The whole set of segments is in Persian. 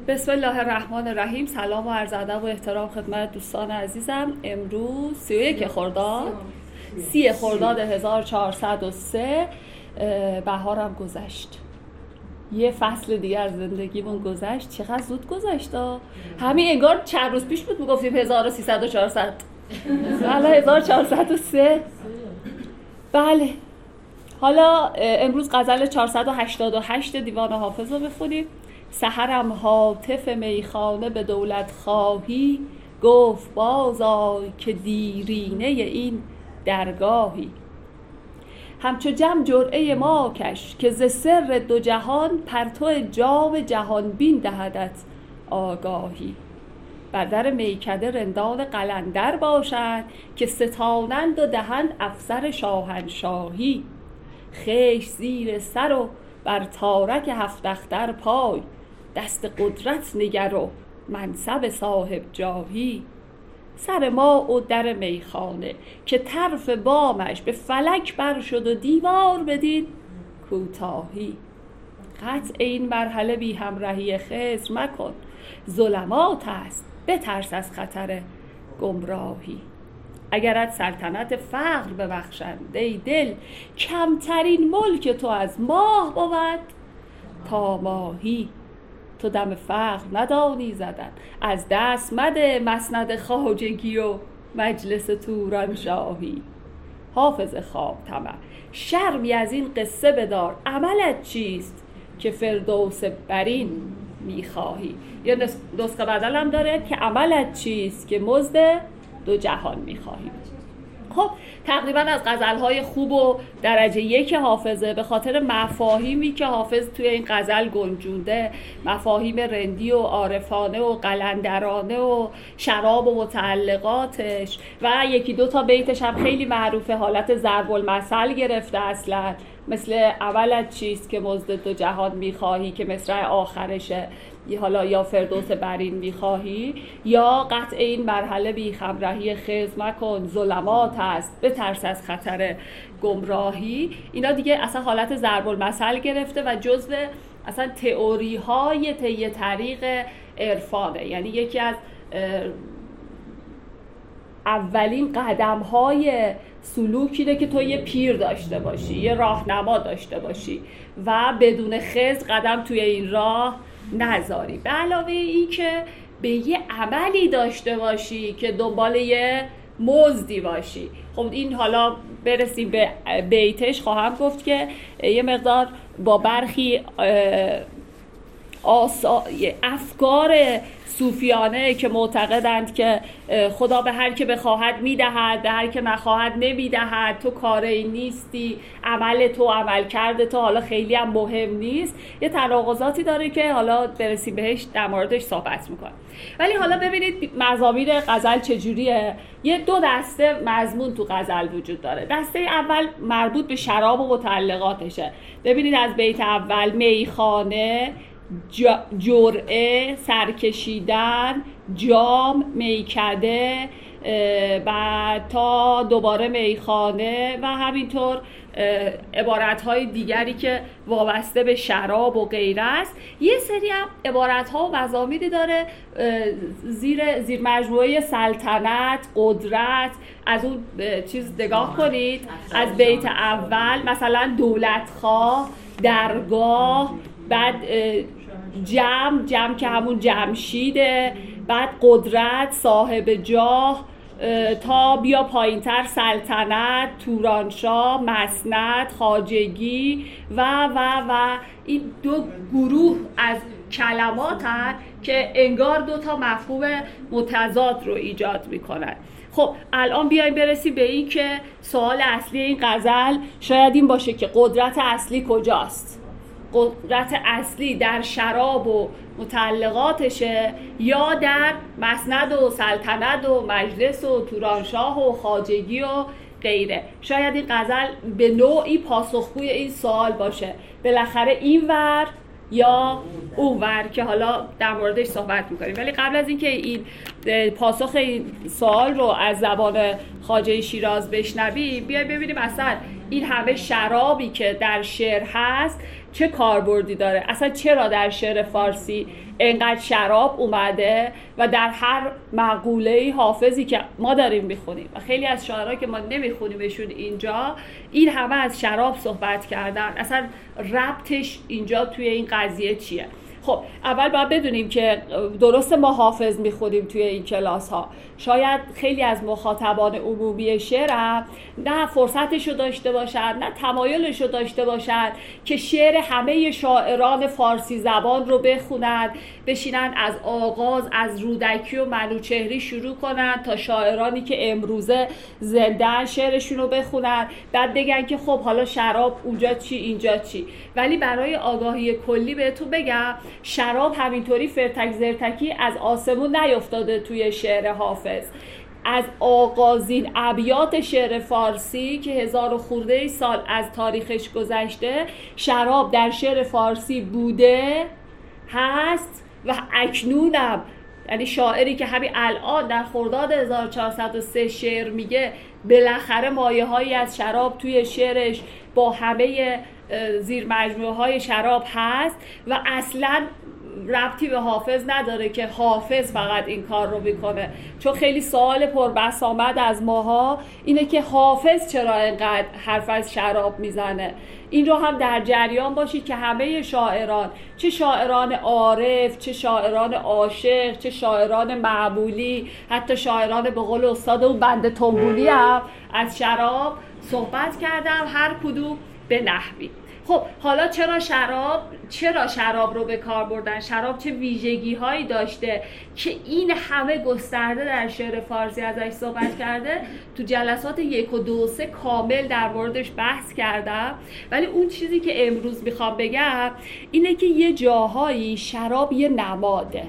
بسم الله الرحمن الرحیم. سلام و عرض ادب و احترام خدمت دوستان عزیزم. امروز 31 خرداد 30 خرداد 1403 بهارم گذشت. یه فصل دیگه از زندگیمون گذشت. چقدر زود گذشت همین انگار چند روز پیش بود میگفتیم 1300 و 400 حالا 1403. بله، حالا امروز غزل 488 دیوان حافظ رو بخونیم. سحرم هاتف میخانه به دولت خواهی، گفت بازآی که دیرینه این درگاهی. همچو جم جرعه ما کش که ز سر دو جهان، پرتو جام جهان بین دهدت آگاهی. بر در میکده رندان قلندر باشد، که ستانند و دهند افسر شاهنشاهی. خیش زیر سر و بر تارک هفت اختر پای، دست قدرت نگر و منصب صاحب جاهی. سر ما و در میخانه که طرف بامش به فلک بر شد و دیوار بدین کوتاهی. قطع این مرحله بی همراهی خضر مکن، ظلمات است بترس از خطر گمراهی. اگرت سلطنت فقر ببخشند ای دل، کمترین ملک تو از ماه بود تا ماهی. تو دم فقر ندانی زدن، از دست مده مسند خواجگی و مجلس تورانشاهی. حافظ خواب طمع شرمی از این قصه بدار، عملت چیست که فردوس برین میخواهی. یا نسخه بدل هم داره که عملت چیست که مزد دو جهان میخواهی. خب تقریبا از غزلهای خوب و درجه یک حافظه، به خاطر مفاهیمی که حافظ توی این غزل گنجونده، مفاهیم رندی و عارفانه و قلندرانه و شراب و متعلقاتش، و یکی دو تا بیتش هم خیلی معروفه، حالت ضرب المثل گرفته اصلا، مثل اولت چیست که مزد دو جهان میخواهی که مصرع آخرشه، حالا یا فردوس برین میخواهی، یا قطع این مرحله بی خبرهی خضر مکن، ظلمات است بترس از خطر گمراهی. اینا دیگه اصلا حالت ضرب المثل گرفته و جزو اصلا تئوری های طی طریق عرفانه. یعنی یکی از اولین قدم های سلوکیه که تو یه پیر داشته باشی، یه راهنما داشته باشی و بدون خضر قدم توی این راه نذاری. به علاوه این که به یه عملی داشته باشی که دنبال یه مزدی باشی. خب این حالا برسیم به بیتش، خواهم گفت که یه مقدار با برخی افکار صوفیانه که معتقدند که خدا به هر که بخواهد میدهد، به هر که نخواهد نمیدهد، تو کاری نیستی، عمل تو عمل کرده تو حالا خیلی هم مهم نیست، یه تناقضاتی داره که حالا برسیم بهش در موردش صحبت میکنم. ولی حالا ببینید مضامین غزل چجوریه. یه دو دسته مضمون تو غزل وجود داره. دسته اول مربوط به شراب و متعلقاتشه. ببینید از بیت اول میخانه، جرعه، سرکشیدن، جام، میکده، بعد تا دوباره میخانه و همینطور عبارت‌های دیگری که وابسته به شراب و غیره است. یه سری هم عبارت‌ها و مضامینی داره زیر مجموعه سلطنت، قدرت. از اون چیز نگاه کنید، از بیت اول مثلا دولتخواه، درگاه، بعد جم که همون جمشیده، بعد قدرت، صاحب جاه، تا بیا پایینتر سلطنت، تورانشاه، مسند، خواجگی و این دو گروه از کلمات هست که انگار دو تا مفهوم متضاد رو ایجاد میکنن. خب الان بیایم برسیم به این که سوال اصلی این غزل شاید این باشه که قدرت اصلی کجاست؟ قدرت اصلی در شراب و متعلقاتشه یا در مسند و سلطنت و مجلس و تورانشاه و خواجگی و غیره؟ شاید این غزل به نوعی پاسخگوی این سوال باشه، بالاخره این ور یا اون ور که حالا در موردش صحبت میکنیم. ولی قبل از اینکه این پاسخ این سوال رو از زبان خواجه شیراز بشنویم، بیایم ببینیم اصلا این همه شرابی که در شعر هست چه کاربردی داره، اصلا چرا در شعر فارسی اینقدر شراب اومده و در هر مقوله‌ای حافظی که ما داریم میخونیم و خیلی از شاعرها که ما نمیخونیمشون اینجا، این همه از شراب صحبت کردن، اصلا ربطش اینجا توی این قضیه چیه؟ خب اول باید بدونیم که درست ما حافظ میخونیم توی این کلاس ها، شاید خیلی از مخاطبان عمومی شعر هم نه فرصتشو داشته باشن نه تمایلشو داشته باشن که شعر همه شاعران فارسی زبان رو بخونن، بشینن از آغاز از رودکی و منوچهری شروع کنن تا شاعرانی که امروزه زنده شعرشون رو بخونن، بعد بگن که خب حالا شراب اونجا چی اینجا چی. ولی برای آگاهی کلی بهتون بگم شراب همینطوری فرتک زرتکی از آسمون نیفتاده توی شعر حافظ. از آغازین ابیات شعر فارسی که 1000 و خورده سال از تاریخش گذشته، شراب در شعر فارسی بوده، هست و اکنونم، یعنی شاعری که همین الان در خرداد 1403 شعر میگه بالاخره مایه هایی از شراب توی شعرش با همه زیر مجموعه های شراب هست و اصلاً ربطی به حافظ نداره که حافظ فقط این کار رو میکنه. چون خیلی سوال پربسامد از ماها اینه که حافظ چرا اینقدر حرف از شراب میزنه. این رو هم در جریان باشید که همه شاعران، چه شاعران عارف، چه شاعران عاشق، چه شاعران معمولی، حتی شاعران به قول استاد اون بنده تنبولی هم از شراب صحبت کردم، هر کدوم به نحوی. خب حالا چرا شراب رو به کار بردن؟ شراب چه ویژگی هایی داشته که این همه گسترده در شعر فارسی ازش صحبت کرده؟ تو جلسات 1 و 2 و 3 کامل در موردش بحث کردم، ولی اون چیزی که امروز میخوام بگم اینه که یه جاهایی شراب یه نماده.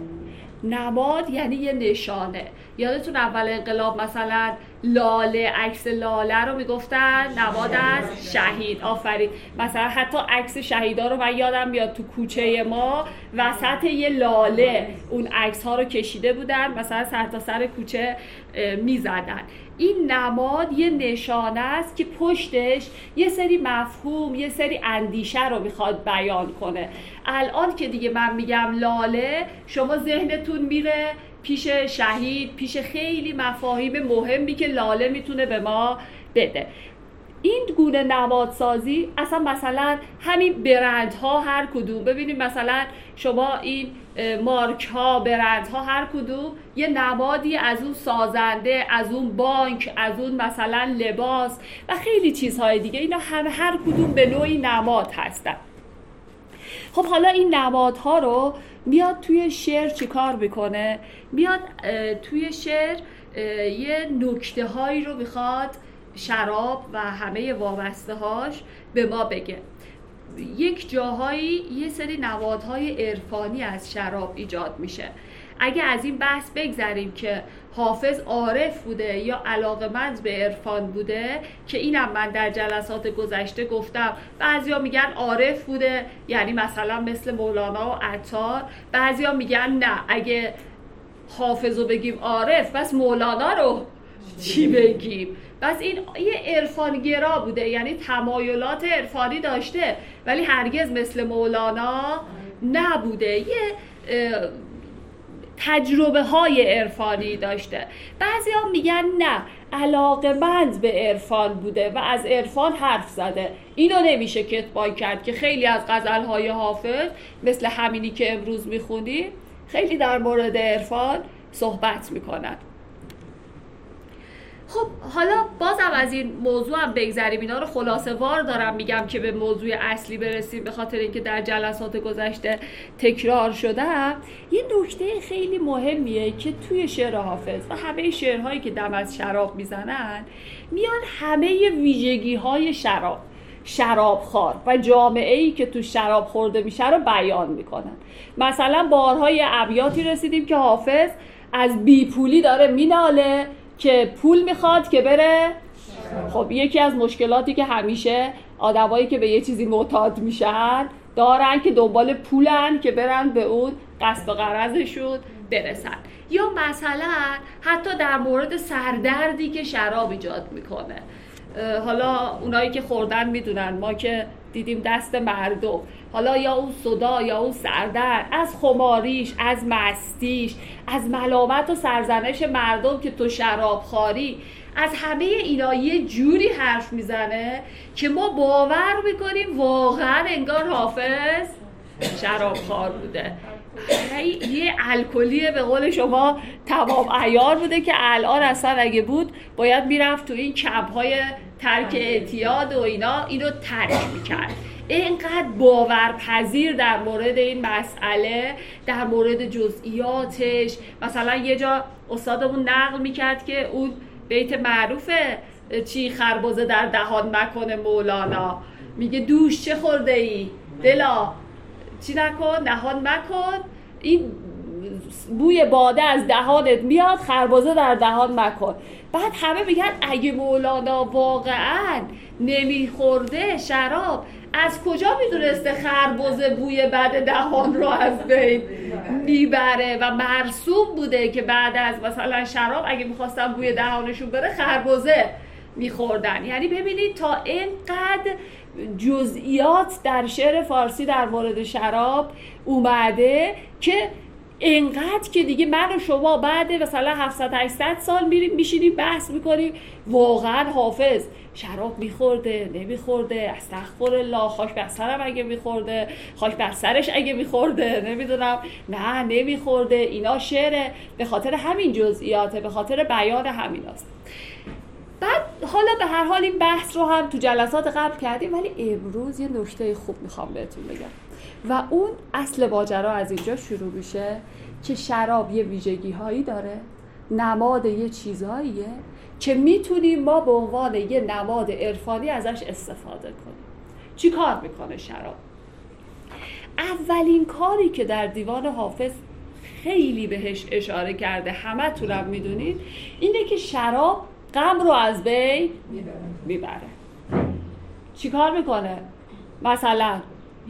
نماد یعنی یه نشانه. یادتون اول انقلاب مثلا لاله، عکس لاله رو میگفتن نماد از شهید. آفرین. مثلا حتی عکس شهیدا رو من یادم میاد تو کوچه ما وسط یه لاله اون عکس ها رو کشیده بودن، مثلا سر تا سر کوچه میزدن. این نماد یه نشانه است که پشتش یه سری مفهوم، یه سری اندیشه رو میخواد بیان کنه. الان که دیگه من میگم لاله، شما ذهنتون میره پیش شهید، پیش خیلی مفاهیم مهمی که لاله میتونه به ما بده. این گونه نمادسازی اصلا مثلا همین برندها هر کدوم، ببینید مثلا شما این مارک ها، برندها هر کدوم یه نمادی از اون سازنده، از اون بانک، از اون مثلا لباس و خیلی چیزهای دیگه، اینا هر کدوم به نوعی نماد هستن. خب حالا این نمادها رو میاد توی شعر چی کار میکنه؟ میاد توی شعر یه نکته هایی رو میخواد شراب و همه وابسته هاش به ما بگه. یک جاهایی یه سری نمادهای عرفانی از شراب ایجاد میشه. اگه از این بحث بگذریم که حافظ عارف بوده یا علاقه‌مند به عرفان بوده، که اینم من در جلسات گذشته گفتم، بعضیا میگن عارف بوده یعنی مثلا مثل مولانا و عطار، بعضیا میگن نه اگه حافظ رو بگیم عارف بس مولانا رو چی بگیم. بس این یه عرفانگرا بوده، یعنی تمایلات عرفانی داشته ولی هرگز مثل مولانا نبوده، یه تجربه های عرفانی داشته. بعضی ها میگن نه علاقه‌مند به عرفان بوده و از عرفان حرف زده. اینو نمیشه کتمان کرد که خیلی از غزل‌های حافظ مثل همینی که امروز میخونی خیلی در مورد عرفان صحبت میکنن. خب حالا بازم از این موضوع هم بگذریم، اینا رو خلاصه وار دارم میگم که به موضوع اصلی برسیم، به خاطر اینکه در جلسات گذشته تکرار شده. یه نکته خیلی مهمیه که توی شعر حافظ و همه شعرهایی که دم از شراب میزنن میان همه ویژگی‌های شرابخوار و جامعه‌ای که تو شراب خورده میشه رو بیان میکنن. مثلا بارهای ابیاتی رسیدیم که حافظ از بیپولی داره میناله که پول میخواد که بره. خب یکی از مشکلاتی که همیشه آدمایی که به یه چیزی معتاد میشن دارن که دنبال پولن که برن به اون قصد و غرضشون برسن. یا مثلا حتی در مورد سردردی که شراب ایجاد میکنه، حالا اونایی که خوردن میدونن، ما که دیدیم دست مردم، حالا یا اون صدا یا اون سردر، از خماریش، از مستیش، از ملامت و سرزنش مردم که تو شراب خواری، از همه اینا یه جوری حرف میزنه که ما باور میکنیم واقعا انگار حافظ شراب خوار بوده. یه الکلیه به قول شما تمام عیار بوده که الان اصلا اگه بود باید میرفت تو این کمپ‌های ترک اعتیاد و اینا اینو ترک میکرد. اینقدر باورپذیر در مورد این مسئله، در مورد جزئیاتش. مثلا یه جا استادمون نقل میکرد که اون بیت معروفه چی خربزه در دهان مکنه مولانا، میگه دوش چه خورده ای دلا چی نکن دهان مکن، این بوی باده از دهانت میاد، خربزه در دهان مکن. بعد همه میگن اگه مولانا واقعا نمیخورده شراب، از کجا میدونسته خربزه بوی بد دهان رو از بین میبره و مرسوم بوده که بعد از مثلا شراب اگه میخواستن بوی دهانشون بره خربزه میخوردن. یعنی ببینید تا اینقدر جزئیات در شعر فارسی در مورد شراب اومده که اینقدر که دیگه من و شما بعد مثلا 700-800 سال میریم میشینیم بحث میکنیم واقعا حافظ شراب میخورده نمیخورده، استغفرالله، خاک بر سرم اگه میخورده، خاک بر سرش اگه میخورده، نمیدونم نه نمیخورده. اینا شعره به خاطر همین جزئیاته، به خاطر بیان همیناست. بعد حالا به هر حال این بحث رو هم تو جلسات قبل کردیم، ولی امروز یه نکته خوب میخوام بهتون بگم و اون اصل ماجرا از اینجا شروع میشه که شراب یه ویژگی هایی داره، نماد یه چیزاییه که میتونیم ما به عنوان یه نماد عرفانی ازش استفاده کنیم. چی کار میکنه شراب؟ اولین کاری که در دیوان حافظ خیلی بهش اشاره کرده، همه تونم میدونید، اینه که شراب غم رو از بین میبره. چی کار میکنه؟ مثلا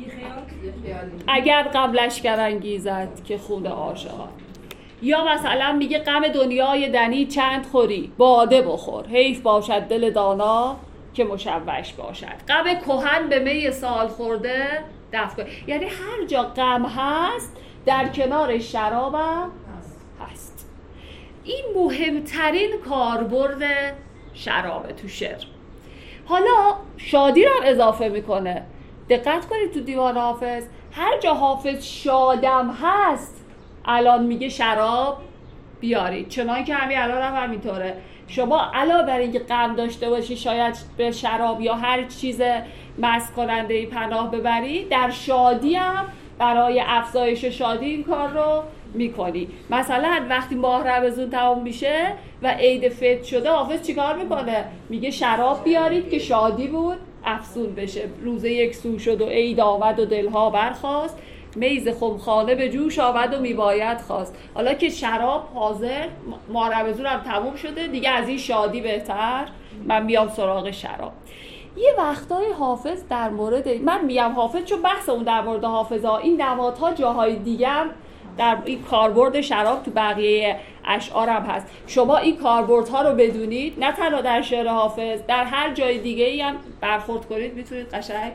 اگر غم لشکر انگیزد که خون عاشقان، یا مثلا میگه غم دنیای دنی چند خوری باده بخور، حیف باشد دل دانا که مشوش باشد، غم کهن به می سال خورده دفع. یعنی هر جا غم هست در کنار شراب هم هست. این مهمترین کاربرد شرابه تو شعر. حالا شادی رو اضافه میکنه. دقت کنید تو دیوان حافظ هر جا حافظ شادم هست الان میگه شراب بیارید، چنان که همین الان هم همینطوره. شما علاوه بر اینکه غم داشته باشی شاید به شراب یا هر چیز مست کننده‌ای پناه ببری، در شادی هم برای افزایش شادی این کار رو میکنی. مثلا وقتی ماه رمضان تمام میشه و عید فطر شده، حافظ چیکار میکنه؟ میگه شراب بیارید که شادی بود افزون بشه. روز یک سو شد و عید آمد و دلها برخاست، میز خمخانه به جوش آمد و میباید خواست. حالا که شراب حاضر، ماه رمضان هم تموم شده دیگه، از این شادی بهتر من میام سراغ شراب. یه وقتای حافظ در مورد، من میگم حافظ چون بحث اون در مورد حافظا، این نمادها جاهای دیگه هم در این کاربرد شراب تو بقیه اشعار هم هست. شما این کاربردها رو بدونید، نه تنها در شعر حافظ، در هر جای دیگه ای هم برخورد کنید میتونید قشنگ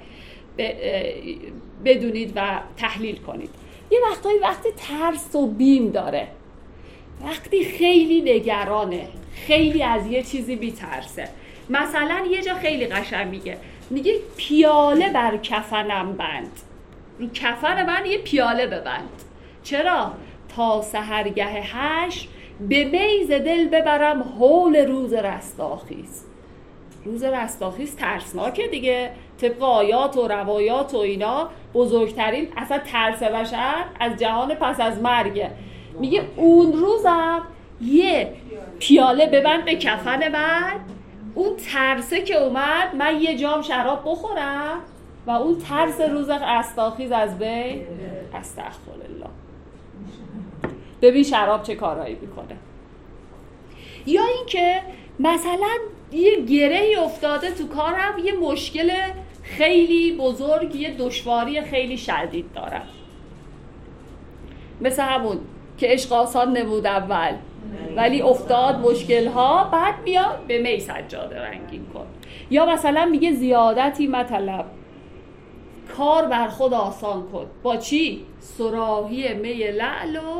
بدونید و تحلیل کنید. یه وقتی ترس و بیم داره، وقتی خیلی نگرانه، خیلی از یه چیزی بی‌ترسه. مثلا یه جا خیلی قشنگ میگه پیاله بر کفنم بند، رو کفن من یه پیاله ببند. چرا؟ تا سحرگه حشر به میز دل ببرم هول روز رستاخیز. روز رستاخیز ترسناکه دیگه، طبق آیات و روایات و اینا بزرگترین اصلا ترس بشر از جهان پس از مرگه. میگه اون روزم یه پیاله ببند به کفن من، اون ترسه که اومد من یه جام شراب بخورم و اون ترس روز رستاخیز از بین. استغفرالله. ببین شراب چه کارایی میکنه. یا اینکه مثلا یه گرهی افتاده تو کارم، یه مشکل خیلی بزرگ، یه دشواری خیلی شدید دارم، مثل همون که عشق آسان نبود اول ولی افتاد مشکل‌ها، بعد بیا به می سجاده رنگین کن. یا مثلا میگه زیادتی مطلب، کار بر خود آسان کن. با چی؟ صراحی می لعل و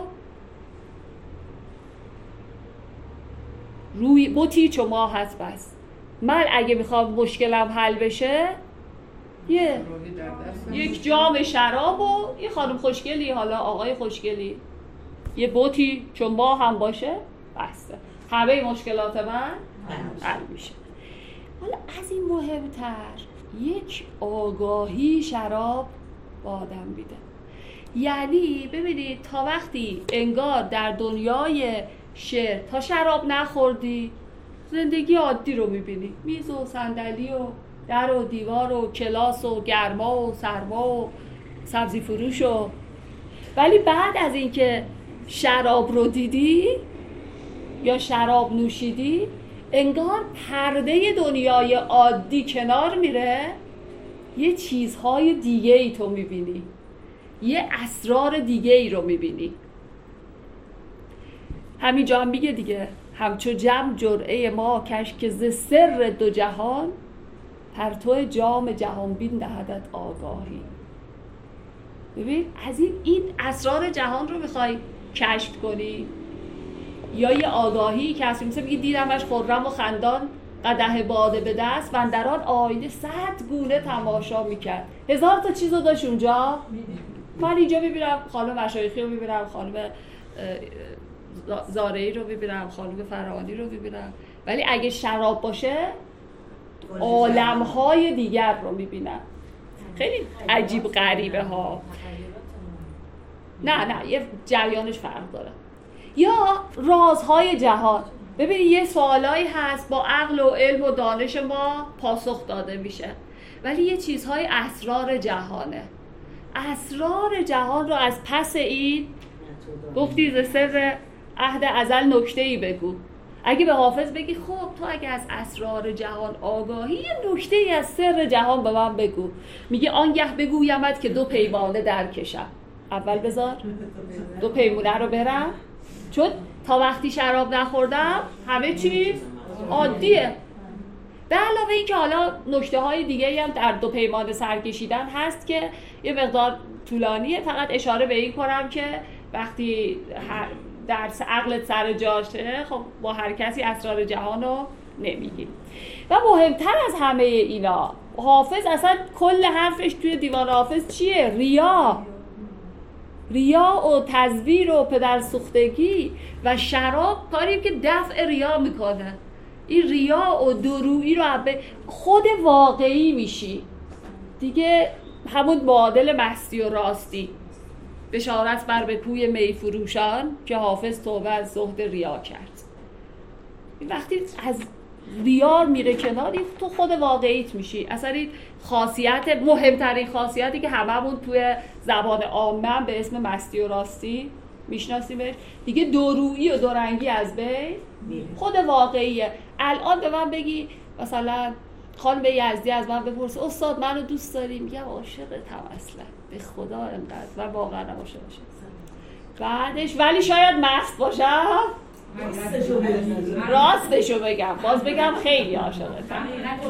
روی بوتی چو ماه هست. بس من اگه میخوام مشکلم حل بشه یک جام شراب و یه خانم خوشگلی، حالا آقای خوشگلی، یه بوتی چون ماه هم باشه، بسته همه مشکلات من حل میشه. حالا از این مهمتر یک آگاهی شراب با آدم میده. یعنی ببینید تا وقتی انگار در دنیای شعر تا شراب نخوردی زندگی عادی رو میبینی، میز و صندلی و در و دیوار و کلاس و گرما و سرما و سبزی فروش و، ولی بعد از اینکه شراب رو دیدی یا شراب نوشیدی انگار پرده دنیای عادی کنار میره، یه چیزهای دیگه ای تو میبینی، یه اسرار دیگه ای رو میبینی. همینجا هم میگه دیگه، همچو جم جرعه ما کش که ز سر دو جهان، پرتو جام جهان بین دهدت آگاهی. ببین از این اسرار جهان رو میخوای کشف کنی، یا یه آگاهی که اصلا میگه دیدمش خرم و خندان قدح باده به دست و اندران آینه 100 گونه تماشا میکرد. 1000 تا چیزو داشت اونجا. من اینجا میبینم خانم مشایخی رو میبینم، خانم زارعی رو میبینم، خانم فرهانی رو میبینم، ولی اگه شراب باشه عالمهای دیگر رو میبینم. خیلی عجیب غریبه ها. نه یه جریانش فرق داره. یا رازهای جهان. ببینید یه سوالایی هست با عقل و علم و دانش ما پاسخ داده میشه، ولی یه چیزهای اسرار جهانه. اسرار جهان رو از پس این گفتی ز سر عهد ازل نکته‌ای بگو. اگه به حافظ بگی خب تو اگه از اسرار جهان آگاهی یه نکته‌ای از سر جهان به من بگو، میگه آنگه بگویمت که 2 پیمانه در کشم. اول بذار 2 پیمونه رو برم، چون تا وقتی شراب نخوردم همه چیز عادیه. به علاوه این که حالا نکته‌های دیگه‌ای هم در 2 پیمانه سر کشیدن هست که یه مقدار طولانیه. فقط اشاره به این کنم که وقتی درس عقلت سر جاشه خب با هر کسی اسرار جهان رو نمیگی. و مهمتر از همه اینا حافظ اصلا کل حرفش توی دیوان حافظ چیه؟ ریا و تزویر و پدرسوختگی و شراب کاری که دفع ریا میکنه. این ریا و درویی رو خود واقعی میشی دیگه، همون معادل مستی و راستی. بشارت بر به کوی می فروشان که حافظ توبه از زهد ریا کرد. وقتی از ریا میره کنار تو خود واقعیت میشی. اصلا این خاصیت، مهمترین خاصیتی که هممون توی زبان عامه به اسم مستی و راستی میشناسیمش دیگه، دورویی و دورنگی از بین خود واقعیه. الان به من بگی مثلا خانم یزدی از من بپرسه استاد منو دوست داری؟ میگم عاشقتم اصلا به خدا انقدر، و واقعا عاشق باشم. بعدش ولی شاید مست باشم، راستشو بگم، باز بگم خیلی عاشقتم.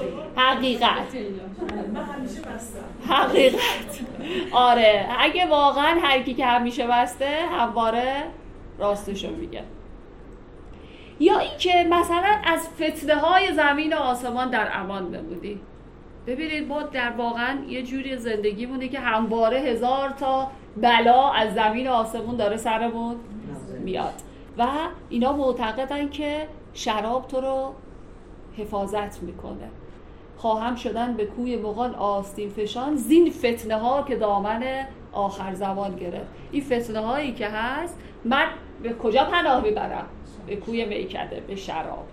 حقیقت آره، اگه واقعا هر کی که همیشه بسته همواره راستشو میگه. یا این که مثلا از فتنه های زمین و آسمان در امان بمونی. ببینید ما در واقعا یه جوری زندگی مونه که همواره 1000 تا بلا از زمین و آسمون داره سرمون میاد و اینا معتقدن که شراب تو رو حفاظت میکنه. خواهم شدن به کوی مغان آستین فشان، زین فتنه ها که دامن آخر زمان گرفت. این فتنه هایی که هست من به کجا پناه میبرم؟ به کوی میکده، به شراب.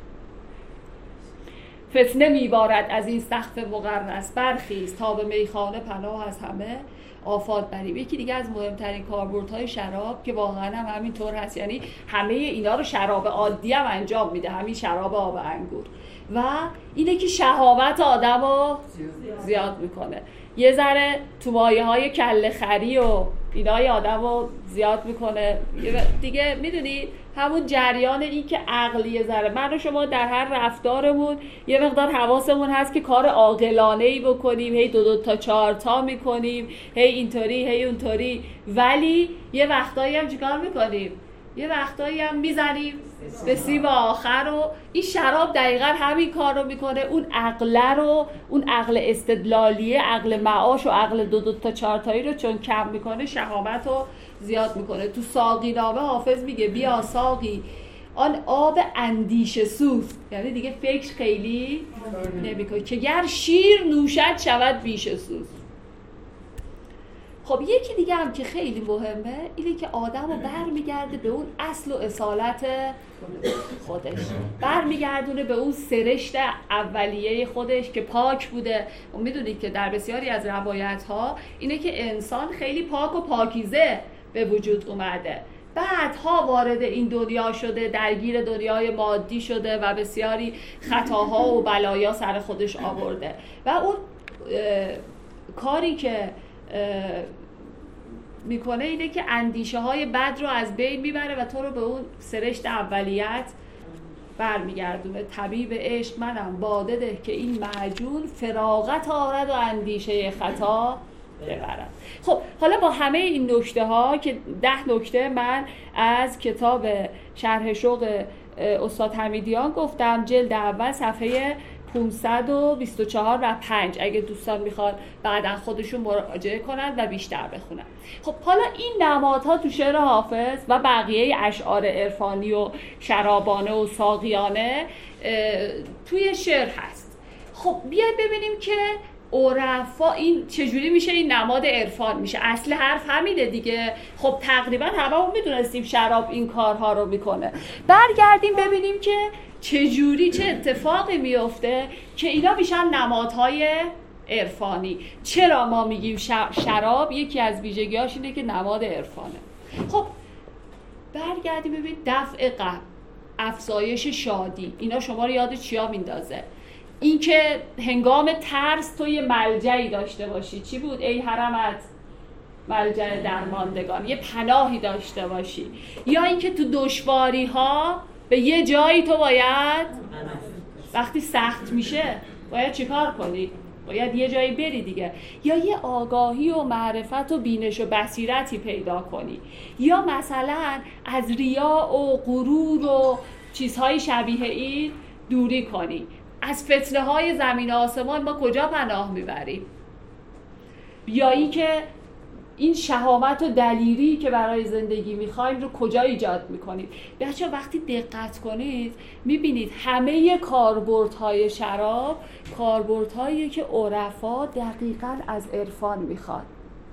فتنه میبارد از این سقف مقرنس، برخیز تا به میخانه پناه از همه آفات بریم. یکی دیگه از مهمترین کاربردهای شراب که واقعا هم همینطور هست، یعنی همه اینا رو شراب عادی هم انجام میده، همین شراب آب انگور، و اینه که شهوت آدم رو زیاد میکنه. یه ذره تو مایه های کله خری و اینا یه آدم رو زیاد میکنه دیگه. میدونی همون جریان این که عقل یه ذره، من و شما در هر رفتارمون یه مقدار حواسمون هست که کار عاقلانه‌ای بکنیم، هی 2 تا 4 تا میکنیم، هی اینطوری هی اونطوری، ولی یه وقتایی هم چیکار میکنیم؟ یه وقتایی هم میزنیم به سیب آخر. و این شراب دقیقا همین کار رو میکنه، اون عقل استدلالیه، عقل معاش و عقل 2 تا 4 تایی رو چون کم میکنه، شهامت رو زیاد میکنه. تو ساقی نامه حافظ میگه بیا ساقی آن آب اندیشه سوز، یعنی دیگه فکر خیلی نمیکنه که گر شیر نوشد شود بیش سوز. خب یکی دیگه هم که خیلی مهمه اینه که آدم رو برمیگرده به اون اصل و اصالت خودش، برمیگردونه به اون سرشت اولیه خودش که پاک بوده. و میدونید که در بسیاری از روایت ها اینه که انسان خیلی پاک و پاکیزه به وجود اومده، بعدها وارد این دنیا شده، درگیر دنیای مادی شده و بسیاری خطاها و بلایا سر خودش آورده و اون کاری که میکنه اینه که اندیشه های بد رو از بین میبره و تو رو به اون سرشت اولیت برمیگردونه. طبیب عشق منم باده ده که این معجون فراغت آرد و اندیشه خطا ببرد. خب حالا با همه این نکته ها که 10 نکته من از کتاب شرح شوق استاد حمیدیان گفتم، جلد اول صفحه 524 و 5 اگه دوستان میخوان بعداً خودشون مراجعه کنن و بیشتر بخونن. خب حالا این نمادها تو شعر حافظ و بقیه اشعار عرفانی و شرابانه و ساقیانه توی شعر هست. خب بیاید ببینیم که عرفا این چجوری میشه این نماد عرفان میشه. اصل حرف همینه دیگه. خب تقریبا هممون میدونستیم شراب این کارها رو میکنه. برگردیم ببینیم که چجوری چه اتفاقی میفته که اینا میشن نمادهای عرفانی. چرا ما میگیم شراب یکی از ویژگیاش اینه که نماد عرفانه. خب برگردیم ببین دفع غم، افزایش شادی، اینا شما رو یاد چیا میندازه؟ این که هنگام ترس تو یه ملجعی داشته باشی. چی بود؟ ای حرمت ملجع درماندگان، یه پناهی داشته باشی. یا این که تو دشواری ها به یه جایی تو باید وقتی سخت میشه باید چیکار کنی؟ باید یه جایی بری دیگه. یا یه آگاهی و معرفت و بینش و بصیرتی پیدا کنی. یا مثلا از ریا و غرور و چیزهای شبیه این دوری کنی. از فتنه های زمین و آسمان ما کجا پناه میبریم؟ یا این که این شهامت و دلیری که برای زندگی میخوایم رو کجا ایجاد میکنید؟ بچه‌ها وقتی دقت کنید میبینید همه کاربردهای شراب کاربردهایی که عرفا دقیقاً از عرفان میخواد.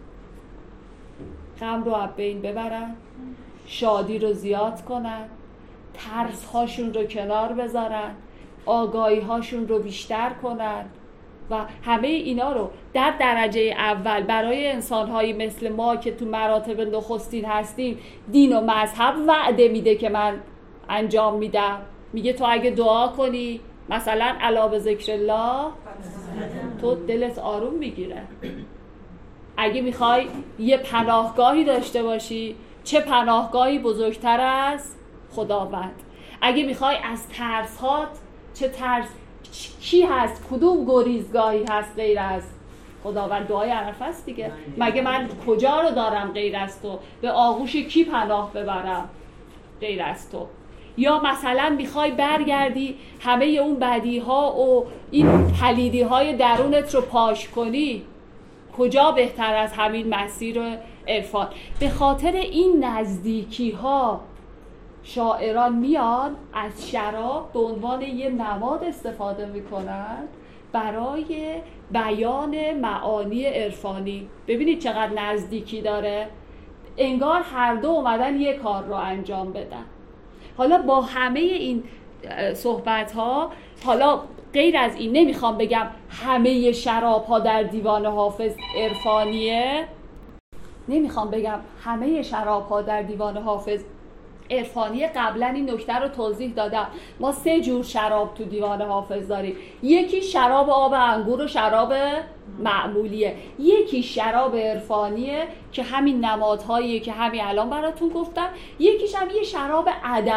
غم رو از بین ببرن، شادی رو زیاد کنن، ترس هاشون رو کنار بذارن، آگاهی هاشون رو بیشتر کنن و همه اینا رو در درجه اول برای انسان‌هایی مثل ما که تو مراتب نخستین هستیم دین و مذهب وعده میده که من انجام میدم. میگه تو اگه دعا کنی مثلا الا به ذکر الله تو دلت آروم میگیره. اگه میخوای یه پناهگاهی داشته باشی، چه پناهگاهی بزرگتر از خداوند. اگه میخوای از ترسات، چه ترس کی هست؟ کدوم گریزگاهی هست غیر از خداوند؟ دعای عرفه است دیگه. مگه من کجا رو دارم غیر از تو؟ به آغوش کی پناه ببرم غیر از تو؟ یا مثلا میخوای برگردی همه اون بدی ها و این پلیدی های درونت رو پاش کنی، کجا بهتر از همین مسیر عرفان؟ به خاطر این نزدیکی ها شاعران میان از شراب به عنوان یه نماد استفاده میکنن برای بیان معانی عرفانی. ببینید چقدر نزدیکی داره، انگار هر دو اومدن یه کار رو انجام بدن. حالا با همه این صحبت ها، حالا غیر از این نمیخوام بگم همه شراب ها در دیوان حافظ عرفانیه، نمیخوام بگم همه شراب ها در دیوان حافظ عرفانی قبلا این نکته رو توضیح دادم. ما 3 جور شراب تو دیوان حافظ داریم. یکی شراب آب انگور و شراب معمولیه، یکی شراب عرفانیه که همین نمادهایی که همین الان براتون گفتم، یکیش هم یه شراب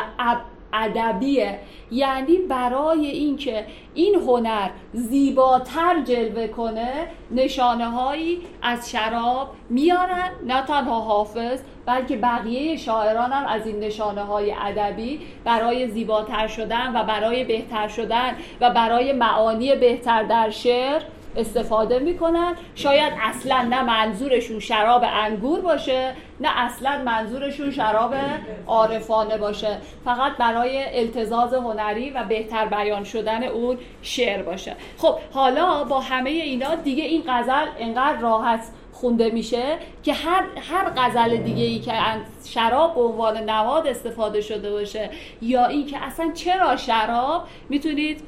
ادبیه، یعنی برای اینکه این هنر زیباتر جلوه کنه نشانه هایی از شراب میارن، نه تنها حافظ بلکه بقیه شاعران هم از این نشانه های ادبی برای زیباتر شدن و برای بهتر شدن و برای معانی بهتر در شعر استفاده میکنن. شاید اصلا نه منظورشون شراب انگور باشه، نه اصلا منظورشون شراب عارفانه باشه، فقط برای التزاز هنری و بهتر بیان شدن اون شعر باشه. خب حالا با همه اینا دیگه این غزل انقدر راحت خونده میشه که هر غزل دیگه ای که شراب به عنوان نماد استفاده شده باشه یا این که اصلا چرا شراب، میتونید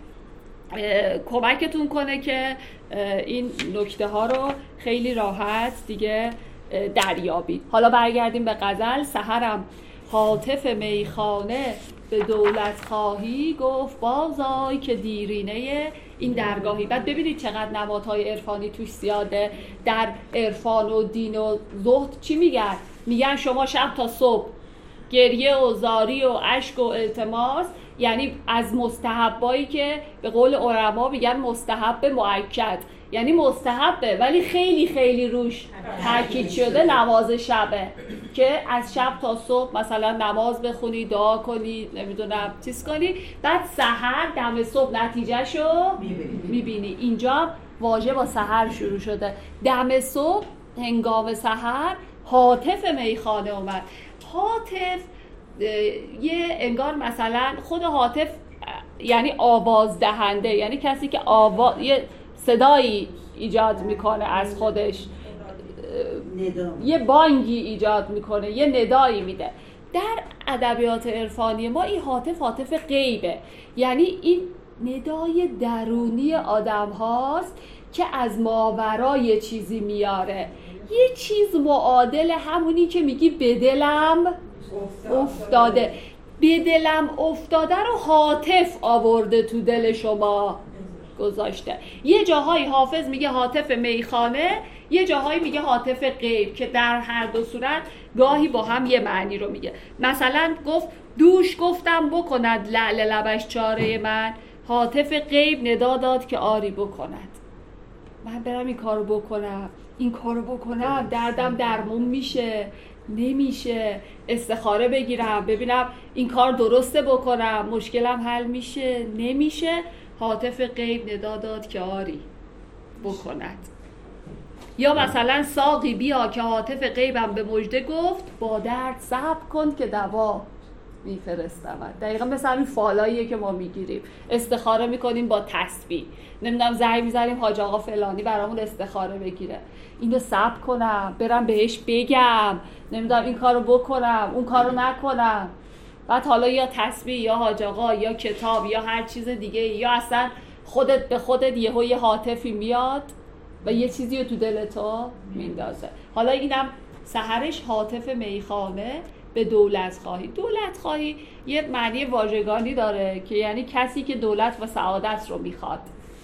کمکتون کنه که این نکته ها رو خیلی راحت دیگه دریابید. حالا برگردیم به غزل. سحرم هاتف میخانه به دولت خواهی، گفت بازای که دیرینه این درگاهی. بعد ببینید چقدر نمادهای عرفانی توش زیاده. در عرفان و دین و زهد چی میگن؟ میگن شما شب تا صبح گریه و زاری و اشک و التماس، یعنی از مستحبایی که به قول علما میگن مستحب مؤکد، یعنی مستحبه ولی خیلی خیلی روش تاکید شده، نماز شبه که از شب تا صبح مثلا نماز بخونی، دعا کنی، نمیدونم چیز کنی، بعد سحر دم صبح نتیجهشو میبینی. اینجا واژه با سحر شروع شده. دم صبح هنگام سحر هاتف میخانه اومد. هاتف یه انگار مثلا خود هاتف یعنی آواز دهنده، یعنی کسی که یه صدایی ایجاد میکنه از خودش، یه بانگی ایجاد میکنه، یه ندایی میده. در ادبیات عرفانی ما این هاتف غیبه، یعنی این ندای درونی آدم هاست که از ماورای چیزی میاره، یه چیز معادل همونی که میگی به دلم افتاده. به دلم افتاده رو هاتف آورده تو دل شما گذاشته. یه جاهای حافظ میگه هاتف میخانه، یه جاهایی میگه هاتف غیب، که در هر دو صورت گاهی با هم یه معنی رو میگه. مثلا گفت دوش گفتم بکند لعل لبش چاره من، هاتف غیب ندا داد که آری بکند. من برم این کارو بکنم، این کارو بکنم، دردم درمون میشه، نمیشه، استخاره بگیرم ببینم این کار درسته بکنم، مشکلم حل میشه، نمیشه، هاتف غیب ندا داد که آری بکند. یا مثلا ساقی بیا که هاتف غیبم به مژده گفت، با درد صبر کن که دوا میفرستم. دقیقا مثل همین فالاییه که ما میگیریم، استخاره میکنیم با تسبیح، نمیدونم زنگ میزنیم حاج آقا فلانی برامون استخاره بگیره، اینو صبر کنم برم بهش بگم، نمیدونم این کارو بکنم اون کارو نکنم. بعد حالا یا تسبیح یا حاج آقا یا کتاب یا هر چیز دیگه، یا اصلا خودت به خودت یه هاتفی میاد و یه چیزی رو تو دل تو میندازه. حالا اینم سحرش هاتف میخانه به دولت خواهی. دولت خواهی یه معنی واژگانی داره که یعنی کسی که دولت و سعادت رو میخواد.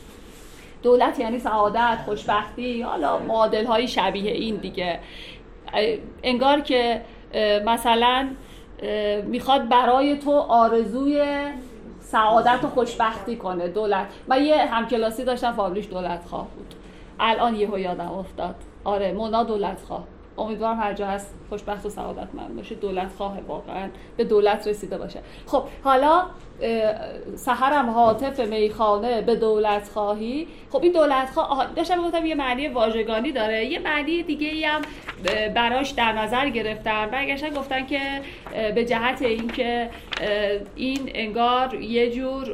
دولت یعنی سعادت، خوشبختی، حالا معادل های شبیه این دیگه. انگار که مثلا میخواد برای تو آرزوی سعادت و خوشبختی کنه دولت. من یه همکلاسی داشتم فامیلیش دولت خواه بود، الان یهو یادم افتاد. آره مونا دولت خواه. امیدوارم هر جا هست خوشبخت و سعادتمند باشه، دولت خواه واقعا به دولت رسیده باشه. خب حالا سحرم هاتف میخانه به دولت خواهی. خب این دولت خواه داشتم گفتم یه معنی واژگانی داره، یه معنی دیگه ای هم براش در نظر گرفتن، برگشتن گفتن که به جهت این که این انگار یه جور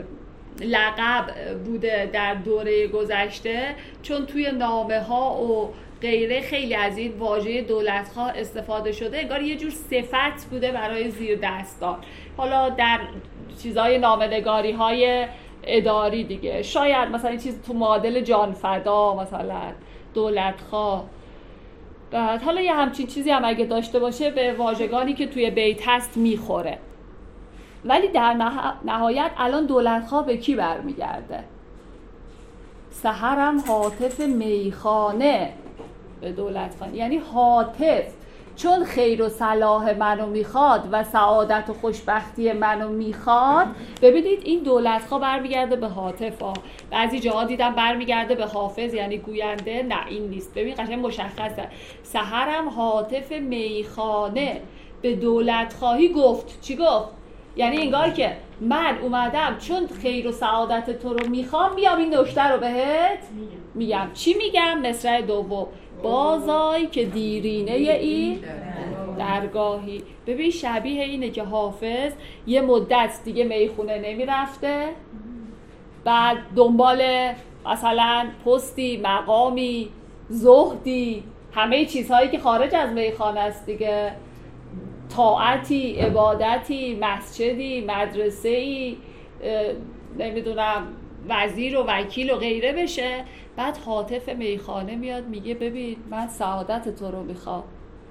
لقب بوده در دوره گذشته، چون توی نامه ها و غیره خیلی از این واژه دولتخواه استفاده شده، انگار یه جور صفت بوده برای زیر دستان. حالا در چیزهای نامه‌نگاری های اداری دیگه شاید مثلا این چیز تو معادل جانفدا مثلا دولتخواه. بعد حالا یه همچین چیزی هم اگه داشته باشه به واژگانی که توی بیت هست میخوره. ولی در نهایت الان دولتخواه به کی برمیگرده؟ سحرم هاتف میخانه به دولتخانه، یعنی هاتف چون خیر و صلاح منو میخواد و سعادت و خوشبختی منو میخواد. ببینید این دولتخواه برمیگرده به هاتف ها. بعضی جاها دیدم برمیگرده به حافظ یعنی گوینده. نه این نیست. ببین قشنگ مشخصه. سحرم هاتف میخانه به دولتخواهی گفت. چی گفت؟ یعنی انگار که من اومدم چون خیر و سعادت تو رو میخوام میام این نکته رو بهت میگم. چی میگم؟ مصرع دوم بازای که دیرینه این درگاهی. ببین شبیه اینه که حافظ یه مدت دیگه میخونه نمیرفته، بعد دنبال مثلا پستی، مقامی، زهدی، همه چیزهایی که خارج از میخانه است دیگه، طاعتی، عبادتی، مسجدی، مدرسه‌ای، نمیدونم وزیر و وکیل و غیره بشه. بعد هاتف میخانه میاد میگه ببین من سعادت تو رو میخوام،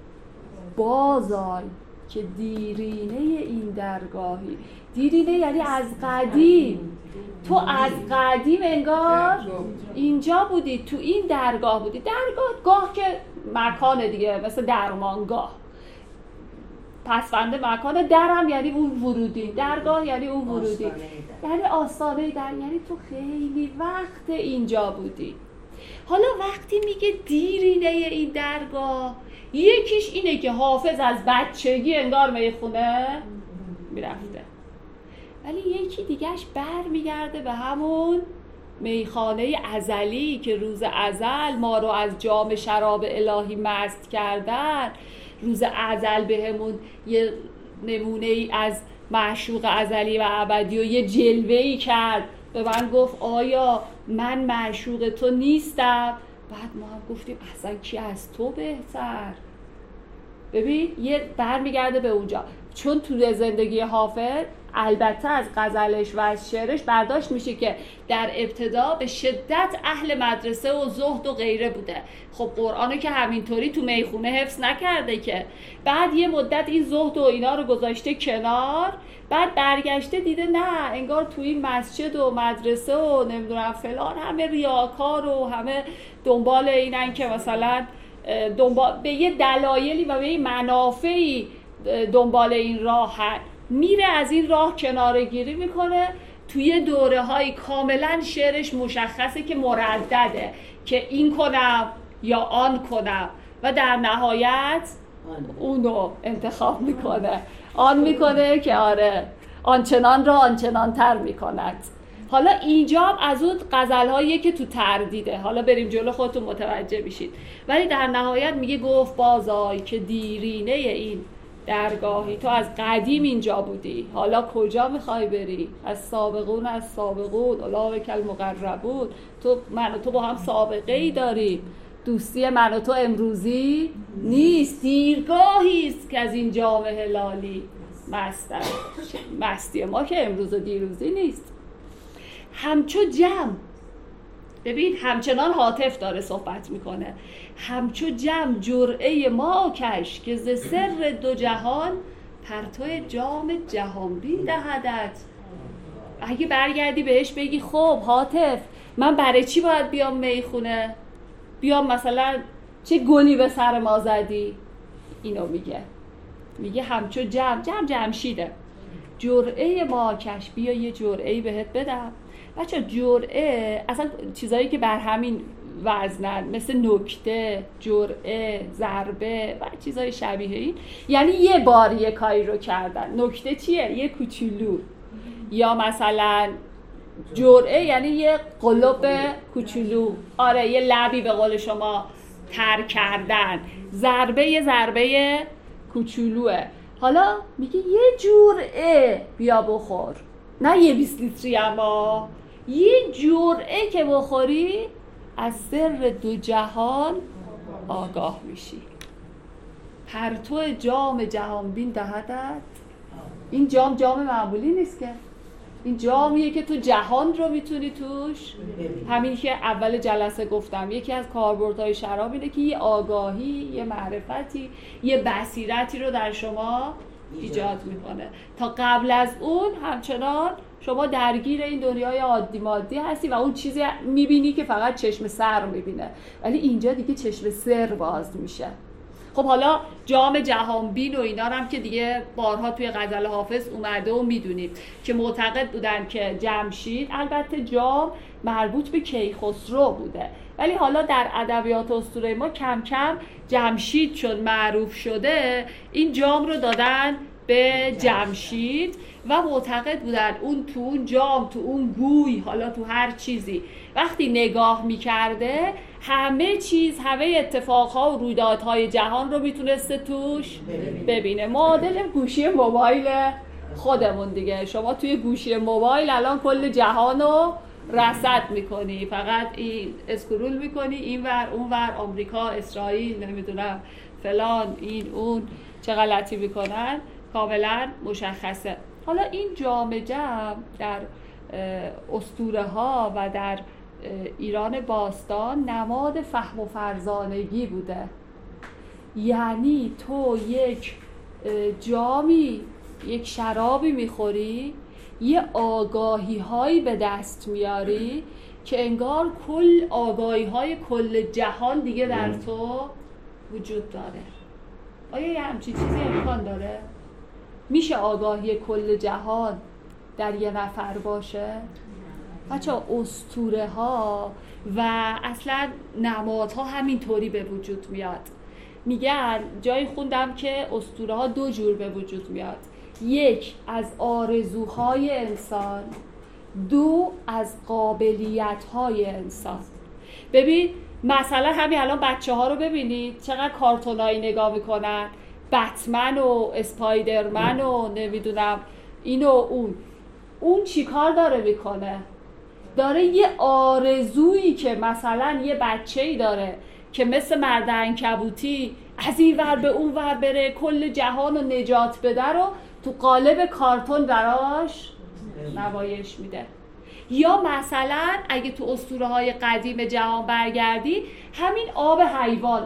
بازای که دیرینه این درگاهی. دیرینه یعنی از قدیم. تو از قدیم انگار اینجا بودی، تو این درگاه بودی. درگاه که مکانه دیگه، مثل درمانگاه، پسوند مکان. درم یعنی اون ورودی، درگاه یعنی اون ورودی، یعنی آستانه در، یعنی تو خیلی وقت اینجا بودی. حالا وقتی میگه دیرینه این درگاه، یکیش اینه که حافظ از بچگی انگار میخونه میرفته، ولی یکی دیگهش بر میگرده به همون میخانه ازلی که روز ازل ما رو از جام شراب الهی مست کردن. روز ازل بهمون یه نمونه ای از معشوق ازلی و ابدی و یه جلوه‌ای کرد، به من گفت آیا من معشوق تو نیستم؟ بعد ما هم گفتیم اصلا کی از تو بهتر. ببین یه برمیگرده به اونجا، چون تو زندگی حافظ البته از غزلش و از شعرش برداشت میشه که در ابتدا به شدت اهل مدرسه و زهد و غیره بوده. خب قرآنو که همینطوری تو میخونه حفظ نکرده که، بعد یه مدت این زهد و اینا رو گذاشته کنار، بعد برگشته دیده نه انگار تو این مسجد و مدرسه و نمیدونم فلان همه ریاکار و همه دنبال اینن که مثلا به یه دلایلی و به یه منافعی دنبال این راه میره، از این راه کناره گیری میکنه. توی دوره های کاملا شعرش مشخصه که مردده که این کنم یا آن کنم و در نهایت اونو انتخاب میکنه. آن میکنه که آره آنچنان را آنچنان تر میکند. حالا اینجا هم از اون غزل‌هایی که تو تردیده، حالا بریم جلو خودتون متوجه بشید. ولی در نهایت میگه گفت بازای که دیرینه این درگاهی، تو از قدیم اینجا بودی، حالا کجا میخوای بری؟ از سابقون اولئک المقربون. من و تو با هم سابقه ای داریم، دوستی من و تو امروزی نیست، دیرگاهی است که از این جام هلالی مستم. مستی ما که امروز و دیروزی نیست. همچو جم، ببین همچنان هاتف داره صحبت میکنه، همچو جم جرعه ما کش که ز سر دو جهان پرتو جام جهانبین دهدت. اگه برگردی بهش بگی خب هاتف من برای چی باید بیام میخونه؟ بیام مثلا چه گلی به سر ما زدی؟ اینو میگه همچو جمشیده جرعه ما کش، بیا یه جرعه‌ای بهت بدم. بچه جرعه اصلا چیزایی که بر همین وزنن، مثل نکته، جرعه، ضربه و چیزای شبیه این، یعنی یه بار یه کاری رو کردن. نکته چیه؟ یه کوچولو. یا مثلا جرعه یعنی یه قلوب کوچولو، آره یه لبی به قول شما تر کردن. ضربه یه ضربه کوچولوه. حالا میگه یه جرعه بیا بخور، نه یه 20 لیتری، اما یه جرعه که بخوری از سر دو جهان آگاه میشی. پرتو جام جهانبین دهدت. این جام معمولی نیست که، این جامیه که تو جهان رو میتونی توش، همین که اول جلسه گفتم، یکی از کاربردهای شراب اینه که یه آگاهی، یه معرفتی، یه بصیرتی رو در شما ایجاد میکنه. تا قبل از اون همچنان شما درگیر این دنیای عادی مادی هستی و اون چیزی میبینی که فقط چشم سر میبینه، ولی اینجا دیگه چشم سر باز میشه. خب حالا جام جهان بین و اینا هم که دیگه بارها توی غزل حافظ اومده و میدونیم که معتقد بودن که جمشید، البته جام مربوط به کیخسرو بوده، ولی حالا در ادبیات اسطوره ما کم کم جمشید چون معروف شده این جام رو دادن به جمشید و معتقد بودن اون تو اون جام، تو اون گوی، حالا تو هر چیزی وقتی نگاه میکرده همه چیز، همه اتفاقها و رویدادهای جهان رو میتونسته توش ببینه. معادل گوشی موبایل خودمون دیگه، شما توی گوشی موبایل الان کل جهان رو رصد میکنی، فقط این اسکرول میکنی این ور اون ور، آمریکا، اسرائیل، نمیدونم فلان، این اون چه غلطی میکنن، کاملا مشخصه. حالا این جام جم در اسطوره ها و در ایران باستان نماد فهم و فرزانگی بوده. یعنی تو یک جامی، یک شرابی میخوری، یه آگاهی هایی به دست میاری که انگار کل آگاهی های کل جهان دیگه در تو وجود داره. آیا یه همچین چیزی امکان داره؟ میشه آگاهی کل جهان در یه نفر باشه؟ بچه اسطوره ها و اصلا نمادها همینطوری به وجود میاد. میگن جایی خوندم که اسطوره ها دو جور به وجود میاد، یک از آرزوهای انسان، دو از قابلیت‌های انسان. ببین مثلا همین الان بچه ها رو ببینید چقدر کارتونایی نگاه میکنن، بتمن و اسپایدرمن و نمیدونم این و اون چی کار داره میکنه؟ داره یه آرزویی که مثلا یه بچه‌ای داره که مثل مرد عنکبوتی از این ور به اون ور بره، کل جهان رو نجات بده، رو تو قالب کارتون براش نمایش میده. یا مثلا اگه تو اسطوره‌های قدیم جهان برگردی، همین آب حیوان،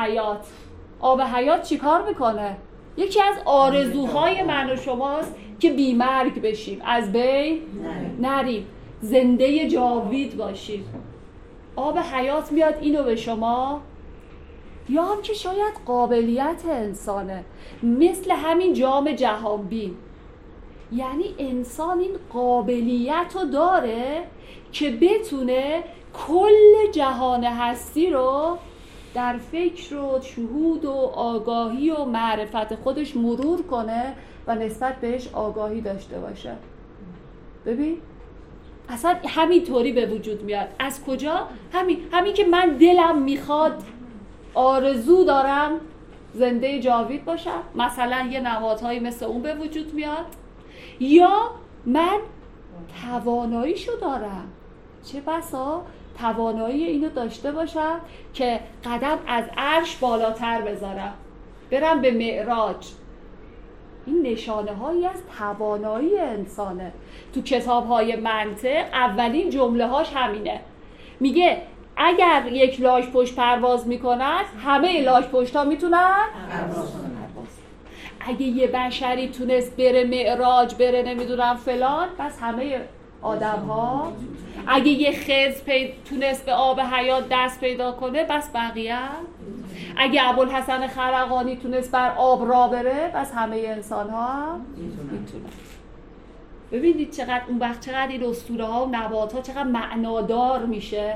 آب حیات چی کار میکنه؟ یکی از آرزوهای من و شماست که بیمرگ بشیم، از بین نریم، زنده جاوید باشیم. آب حیات میاد اینو به شما، یا هم که شاید قابلیت انسانه، مثل همین جام جهان بین. یعنی انسان این قابلیت رو داره که بتونه کل جهان هستی رو در فکر و شهود و آگاهی و معرفت خودش مرور کنه و نسبت بهش آگاهی داشته باشه. ببین اصلا همینطوری به وجود میاد. از کجا؟ همین که من دلم میخواد، آرزو دارم زنده جاوید باشم، مثلا یه نمادهایی مثل اون به وجود میاد. یا من تواناییشو دارم، چه بسا توانایی اینو داشته باشم که قدم از عرش بالاتر بذارم، برم به معراج. این نشانه هایی از توانایی انسانه. تو کتاب های منطق اولین جمله هاش همینه، میگه اگر یک لاک پشت پرواز میکند، همه لاک پشت ها میتونن پرواز. اگه یه بشری تونست بره معراج، بره نمیدونم فلان، بس همه آدم ها. اگه یه خضر تونست به آب حیات دست پیدا کنه، بس بقیه. اگه ابوالحسن خرقانی تونست بر آب را بره، بس همه انسان ها میتونن. ببینید چقدر اون وقت چقدر این اسطوره ها و نبات ها چقدر معنادار میشه.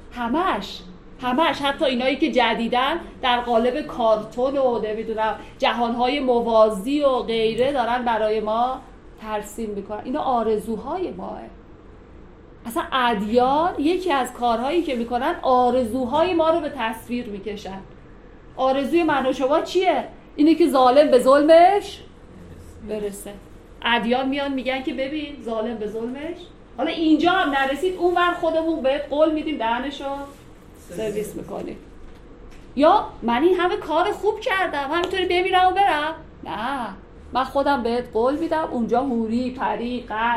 همش حتی اینایی که جدیدن در قالب کارتون و نمیدونم جهانهای موازی و غیره دارن برای ما ترسیم میکنن. اینا آرزوهای ماه. اصلا ادیان یکی از کارهایی که میکنن آرزوهای ما رو به تصویر میکشن. آرزوی من و شما چیه؟ اینه که ظالم به ظلمش برسه. ادیان میان میگن که ببین ظالم به ظلمش، حالا اینجا هم نرسید، اون ور خودمون بهت قول میدیم دهنشو سرویس میکنیم. یا من این همه کار خوب کردم همینطوری بمیرم و برم؟ نه، من خودم بهت قول میدم اونجا حوری، پری، قصر،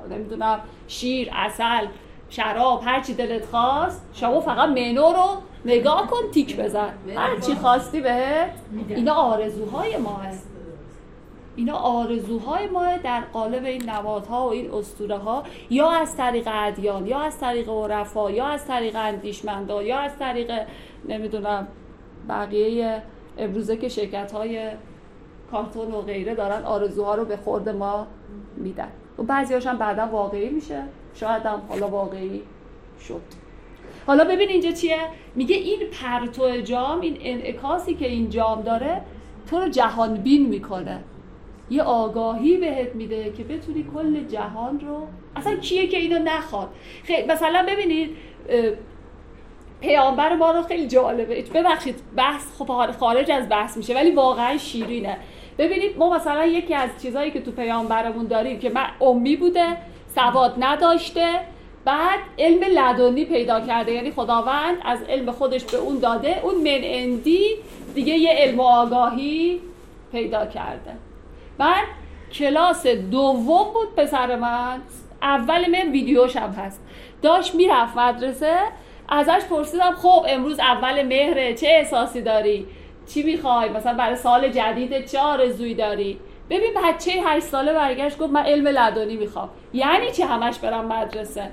نمیدونم شیر، عسل، شراب، هر چی دلت خواست، شما فقط منو رو نگاه کن، تیک بزن، هر چی خواستی بهت. اینا آرزوهای ماه، اینا آرزوهای ماه در قالب این نمادها و این اسطوره ها، یا از طریق ادیان، یا از طریق عرفا، یا از طریق اندیشمندا، یا از طریق نمیدونم بقیه امروزه که شرکت های کارتون و غیره دارن آرزوها رو به خورد ما میدن و بعضی هاشم بعدا واقعی میشه، شاید هم حالا واقعی شد. حالا ببین اینجا چیه؟ میگه این پرتو جام، این انعکاسی که این جام داره تو رو جهان بین میکنه، یه آگاهی بهت میده که بتونی کل جهان رو، اصلا کیه که اینو نخواد. مثلا ببینید پیامبر ما رو خیلی جالبه، ببخشید بحث خب خارج از بحث میشه ولی واقعا شیرینه. ببینید ما مثلا یکی از چیزایی که تو پیامبرمون داریم که من امی بوده، سواد نداشته، بعد علم لدنی پیدا کرده، یعنی خداوند از علم خودش به اون داده، اون من اندی دیگه یه علم و آگاهی پیدا کرده. بعد کلاس دوم بود پسر من، اول من ویدیوش هم هست، داشت میرفت مدرسه، ازش پرسیدم خب امروز اول مهره چه احساسی داری؟ چی میخوای؟ مثلا برای سال جدید چه آرزویی داری؟ ببین بچه 8 ساله برگشت گفت من علم لدنی میخوام. یعنی چی همش برم مدرسه؟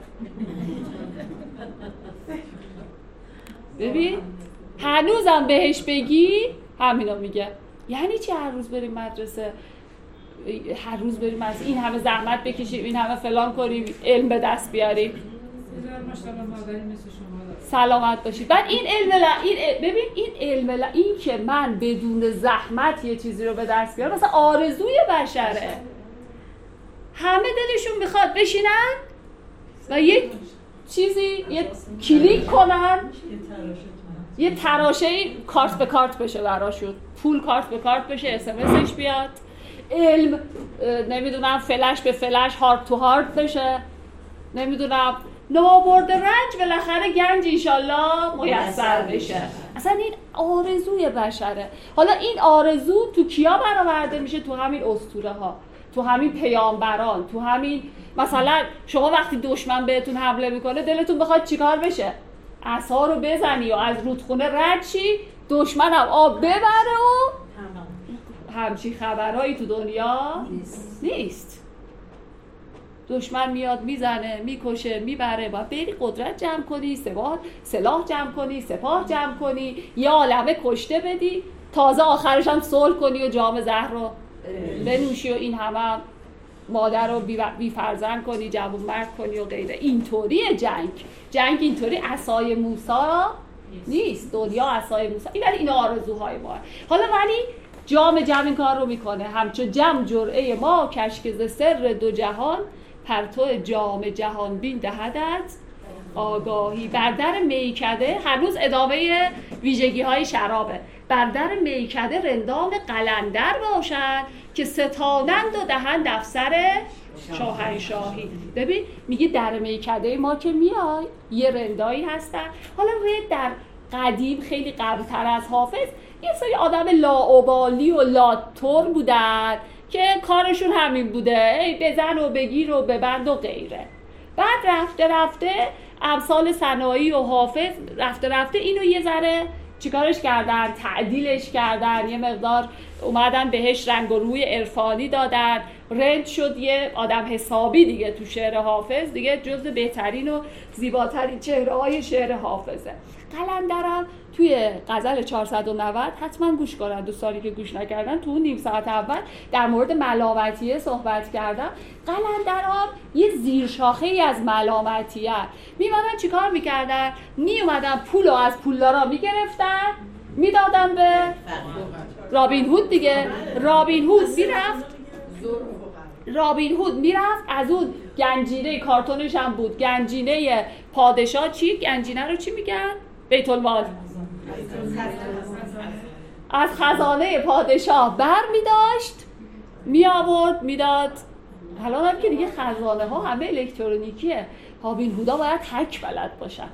ببین هنوزم بهش بگی همینو میگه. یعنی چی هر روز بریم مدرسه؟ هر روز بریم مدرسه، این همه زحمت بکشیم، این همه فلان کنیم، علم به دست بیاریم. سلامت باشید. بعد این علم ببین این علم این که من بدون زحمت یه چیزی رو به دست بیارم مثلا آرزوی بشره. همه دلشون میخواد بشینن و یه چیزی یه کلیک کنن، یه تراشه کارت به کارت بشه براشون، پول کارت به کارت بشه، اسمسش بیاد، علم نمیدونم فلش به فلش، هارد تو هارد بشه، نمیدونم نابرد رنج بالاخره گنج انشالله میسر بشه. اصلا این آرزوی بشره. حالا این آرزو تو کیا برآورده میشه؟ تو همین اسطوره ها، تو همین پیامبران، تو همین مثلا شما وقتی دشمن بهتون حمله میکنه دلتون بخواد چیکار بشه؟ عصا رو بزنی و از رودخونه رد شی، دشمنم آب ببره و همچی خبرهایی تو دنیا نیست. دشمن میاد میزنه، میکشه، میبره، باید بری قدرت جمع کنی، سلاح جمع کنی، سپاه جمع کنی، یه عالمه کشته بدی، تازه آخرش هم صلح کنی و جام زهر رو بنوشی و این همه مادر رو بی فرزند کنی، جوون مرد کنی و غیره. اینطوریه جنگ اینطوری عصای موسی نیست، دنیا عصای موسی. این آرزوهای ما. حالا ولی جام این کار رو میکنه، همچو جم جرعه ما کشک ز سر دو جهان، پرتو جام جهان بین دهدت آگاهی. بر در میکده، هنوز ادامه ویژگی های شرابه، بر در میکده رندان قلندر باشد که ستانند و دهند افسر شاهنشاهی. ببین میگه در میکده ما که میای یه رندایی هستن. حالا رند در قدیم خیلی قبلتر از حافظ یه سری آدم لاابالی و لاتور بودن که کارشون همین بوده، بزن و بگیر و ببند و غیره. بعد رفته امثال سنایی و حافظ رفته اینو یه ذره چیکارش کردن؟ تعدیلش کردن، یه مقدار اومدن بهش رنگ و روی عرفانی دادن، رند شد یه آدم حسابی دیگه تو شعر حافظ، دیگه جزو بهترین و زیباترین چهره‌های شعر حافظه. قلندرم توی غزل 490 حتما گوش کنن دوستانی که گوش نکردن، تو نیم ساعت اول در مورد ملامتیه صحبت کردم. قلندرام یه زیرشاخه‌ای از ملامتیه. میمدن چیکار میکردن؟ میومدن پولو از پولدارا میگرفتن میدادن به رابین هود دیگه. رابین هود میرفت از اون گنجینه کارتونش هم بود، گنجینه پادشاه. چی؟ گنجینه رو چی میگن؟ بیت المال. از خزانه پادشاه بر میداشت می آورد میداد. حالا هم که دیگه خزانه ها همه الکترونیکیه، رابین هودا باید هک بلد باشن،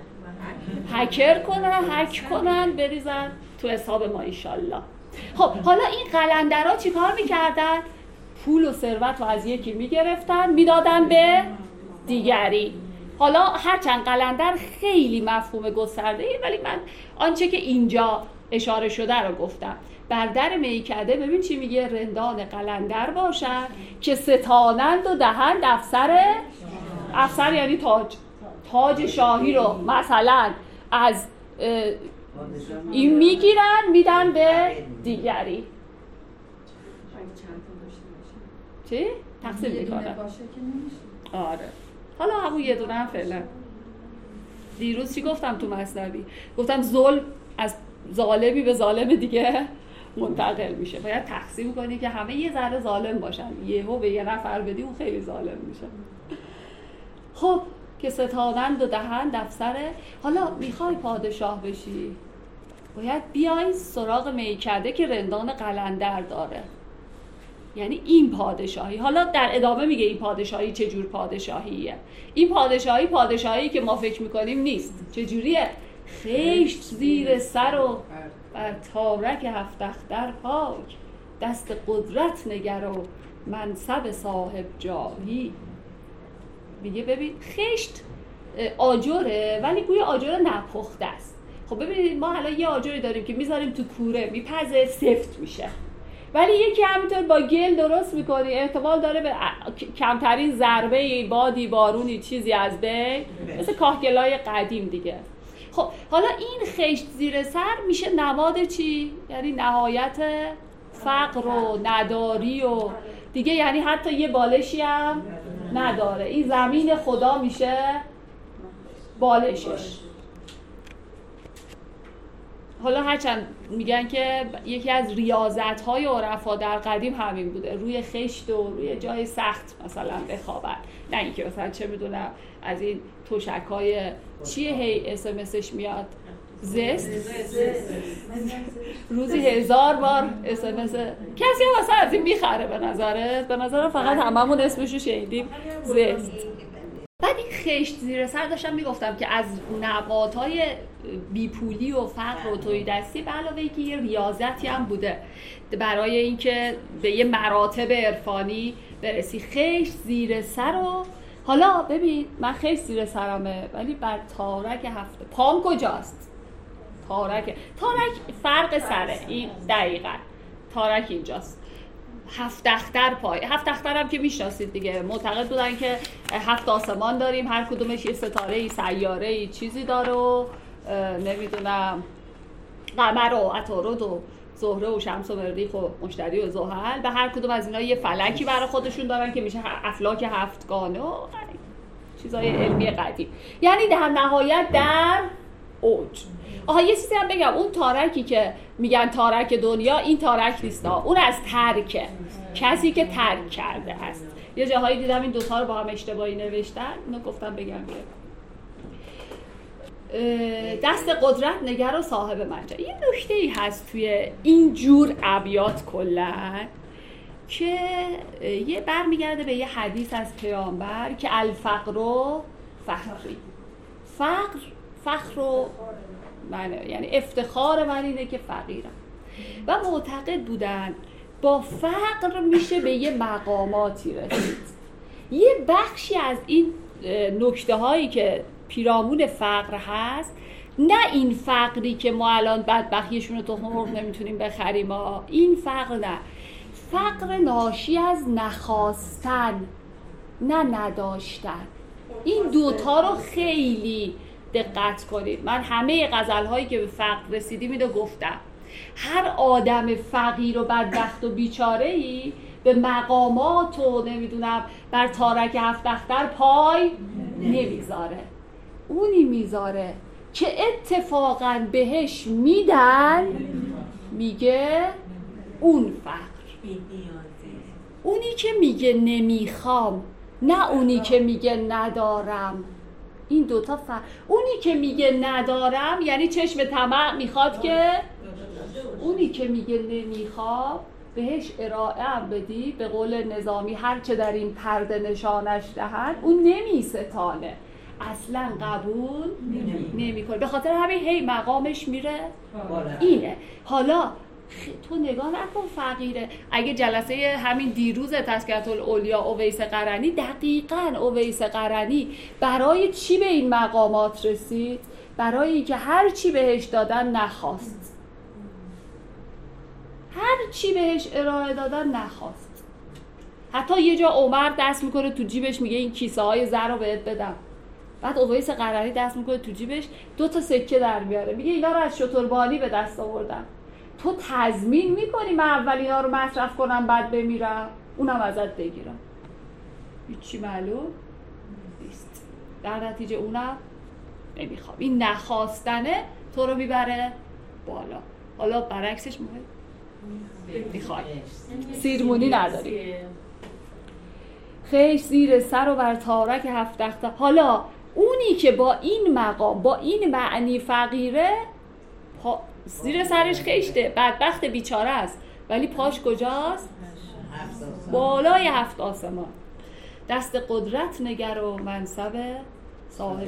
هک کنن بریزن تو حساب ما انشالله. خب حالا این قلندرها چی کار میکردن؟ پول و ثروت رو از یکی میگرفتن میدادن به دیگری. حالا هرچند قلندر خیلی مفهوم گسترده‌ای، ولی من آنچه که اینجا اشاره شده رو گفتم. بر در میکده ببین چی میگه، رندان قلندر باشد که ستانند و دهند افسر یعنی تاج شاهی رو مثلا از این میگیرن میدن به دیگری. چی؟ تقسیم میکنن. آره. حالا همون یه دونه هم فعلا. دیروز چی گفتم تو مثنوی؟ گفتم ظلم از ظالمی به ظالم دیگه منتقل میشه. باید تقسیم کنی که همه یه ذره ظالم باشن. یهو به یه نفر بدی اون خیلی ظالم میشه. خب که ستانند و دهند افسره. حالا میخوای پادشاه بشی، باید بیای سراغ میکده که رندان قلندر داره. یعنی این پادشاهی. حالا در ادامه میگه این پادشاهی چه جور پادشاهیه. این پادشاهی که ما فکر میکنیم نیست. چه جوریه؟ خشت زیر سر و بر تارک هفت اختر پاک، دست قدرت نگر و منصب صاحب جاهی. میگه ببین خشت آجره، ولی گویا آجر نپخته است. خب ببینید ما الان یه آجری داریم که میذاریم تو کوره میپزه سفت میشه، ولی یکی همینطور با گل درست میکنی احتمال داره به کمترین ضربه بادی بارونی چیزی از بین، مثل کاهگلای قدیم دیگه. خب حالا این خشت زیر سر میشه نماد چی؟ یعنی نهایت فقر و نداری و دیگه، یعنی حتی یه بالشی هم نداره. این زمین خدا میشه بالشش. حالا هرچند میگن که یکی از ریاضت‌های عرفا در قدیم همین بوده، روی خشت و روی جای سخت مثلا بخوابن، نه اینکه مثلا چه میدونم از این تشک‌های چیه هی اسمسش میاد زست روزی 1000 بار اسمس کسی هم مثلا از این میخره. به نظرم فقط هممون اسمشو شنیدیم زست. بعد این خشت زیر سر داشتم میگفتم که از نباتای بیپولی و فقر و توحیدستی به علاوه اینکه یه ریاضتی هم بوده برای اینکه به یه مراتب عرفانی برسی. خشت زیر سر و حالا ببین من خشت زیر سرمه، ولی بر تارک هفته پام کجاست؟ تارک فرق سره، این دقیقاً تارک اینجاست. هفت اختر پای، هفت اختر هم که میشناسید دیگه، معتقد بودن که 7 آسمان داریم، هر کدومش یه ستاره‌ای سیاره‌ای چیزی داره و نمیدونم قمر و عطارد و زهره و شمس و مریخ و مشتری و زحل، به هر کدوم از اینا یه فلکی برای خودشون دارن که میشه افلاک هفتگانه و چیزای علمی قدیم. یعنی در نهایت در اوج. یه چیزی هم بگم، اون تارکی که میگن تارک دنیا، این تارک نیست، اون از ترکه، کسی که ترک کرده است. یه جاهایی دیدم این دوتا رو با هم اشتباهی نوشتن، اونو گفتم بگم دست قدرت نگر و صاحب منجا. این نکته‌ای هست توی این جور ابیات کلن که یه برمیگرده به یه حدیث از پیامبر که الفقر و فخری، فخر و من، یعنی افتخار من اینه که فقیرم. و معتقد بودن با فقر میشه به یه مقاماتی رسید. یه بخشی از این نکته هایی که پیرامون فقر هست، نه این فقری که ما الان بدبختیشون رو تو مرغ نمیتونیم بخریم، این فقر نه، فقر ناشی از نخواستن نه نداشتن. این دوتا رو خیلی دقت کنید. من همه غزل‌هایی که به فقر رسیدیم اینو گفتم. هر آدم فقیر و بدبخت و بیچاره‌ای به مقامات و نمیدونم بر تارک هفت اختر پای نمیذاره. اونی میذاره که اتفاقاً بهش میدن، میگه اون فقر. اونی که میگه نمیخوام، نه اونی که میگه ندارم. این دوتا فرق. اونی که میگه ندارم یعنی چشم طمع میخواد که، اونی که میگه نمیخواد بهش ارائه هم بدی، به قول نظامی هر چه در این پرده نشانش دهد اون نمیستانه، اصلا قبول نمیکنه. به خاطر همین هی مقامش میره اینه. حالا تو نگاه نکن فقیره. اگه جلسه همین دیروز تذکرة الاولیا اویس قرنی، دقیقاً اویس قرنی برای چی به این مقامات رسید؟ برای اینکه هر چی بهش دادن نخواست، هر چی بهش ارائه دادن نخواست. حتی یه جا عمر دست میکنه تو جیبش میگه این کیسه های زر رو بهت بدم، بعد اویس قرنی دست میکنه تو جیبش 2 تا سکه در میاره میگه اینا رو از شتربانی به دست آوردم. تو تضمین میکنی من اول اینا رو مصرف کنم بعد بمیرم اونم ازت بگیرم؟ هیچی معلوم نیست. در نتیجه اونم نمیخوام. این نخواستنه تو رو میبره بالا. حالا برعکسش میخوای سیرمونی نداری. خیش زیر سر و بر تارک 7 تخته. حالا اونی که با این مقام با این معنی فقیره، زیر سرش خشته، بدبخت بیچاره است، ولی پاش کجاست؟ بالای 7 آسمان. دست قدرت نگر و منصب صاحب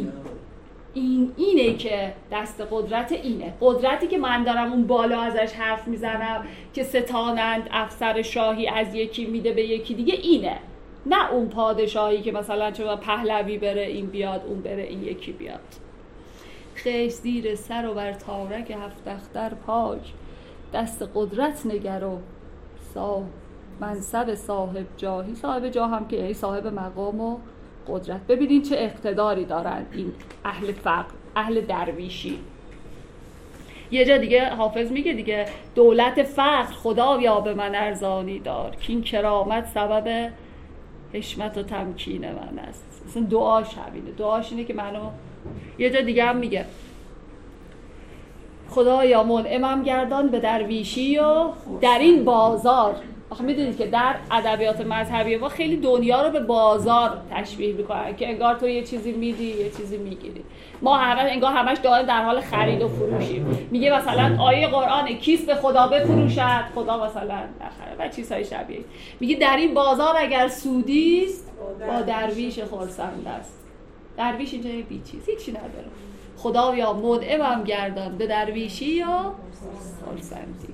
اینه که دست قدرت اینه. قدرتی که من دارم اون بالا ازش حرف میزنم که ستانند افسر شاهی از یکی میده به یکی دیگه، اینه. نه اون پادشاهی که مثلا چون پهلوی بره این بیاد اون بره این یکی بیاد. خیش زیر سر و بر تارک 7 اختر پاک، دست قدرت نگر و منصب صاحب جاهی. صاحب جاه هم که یعنی صاحب مقام و قدرت. ببینید چه اقتداری دارن این اهل فقر، اهل درویشی. یه جا دیگه حافظ میگه دیگه دولت فقر خدایا به من ارزانی دار، که این کرامت سبب حشمت و تمکین من است. مثلا دعاش همینه، دعاش اینه که منو. یه جا دیگه هم میگه خدایا منعمم گردان به درویشی و در این بازار. آخه میدونید که در ادبیات مذهبی ما خیلی دنیا رو به بازار تشبیه میکنن که انگار تو یه چیزی میدی یه چیزی میگیری. ما انگار همش در حال خرید و فروشیم. میگه مثلا آیه قرآن کیست به خدا بفروشد خدا مثلا نخره و چیزهای شبیه. میگه در این بازار اگر سودیست با درویش خرسند است. درویش اینجا بی چیز هیچی نداره. خدایا منعمم گردان به درویشی یا خرسندی.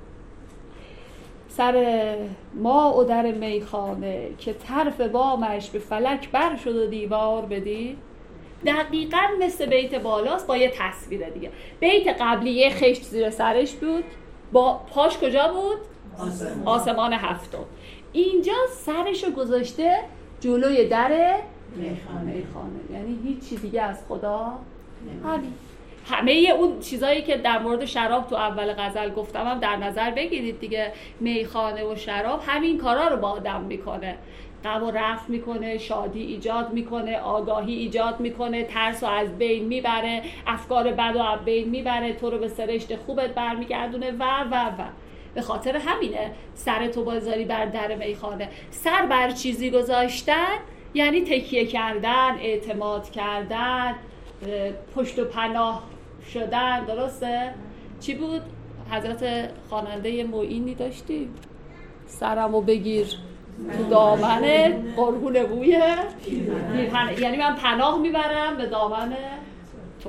سر ما و در میخانه که طرف بامش به فلک بر شد و دیوار بدی. دقیقاً مثل بیت بالاست با یه تصویر دیگه. بیت قبلی یه خشت زیر سرش بود، با پاش کجا بود؟ آسمان 7. اینجا سرشو گذاشته جلوی در میخانه. یعنی هیچ دیگه از خدا همین. همه اون چیزایی که در مورد شراب تو اول غزل گفتم هم در نظر بگیرید دیگه. میخانه و شراب همین کارا رو با آدم میکنه. غم و رفع میکنه، شادی ایجاد میکنه، آگاهی ایجاد میکنه، ترس رو از بین میبره، افکار بد رو از بین میبره، تو رو به سرشت خوبت برمیگردونه و. به خاطر همینه سرتو بذاری بر در میخانه. سر بر چیزی گذاشتن یعنی تکیه کردن، اعتماد کردن، پشت و پناه شدن. درسته؟ چی بود؟ حضرت خواننده معینی داشتیم سرمو بگیر تو دامن قربون بوی پیرهن. یعنی من پناه میبرم به دامن تو.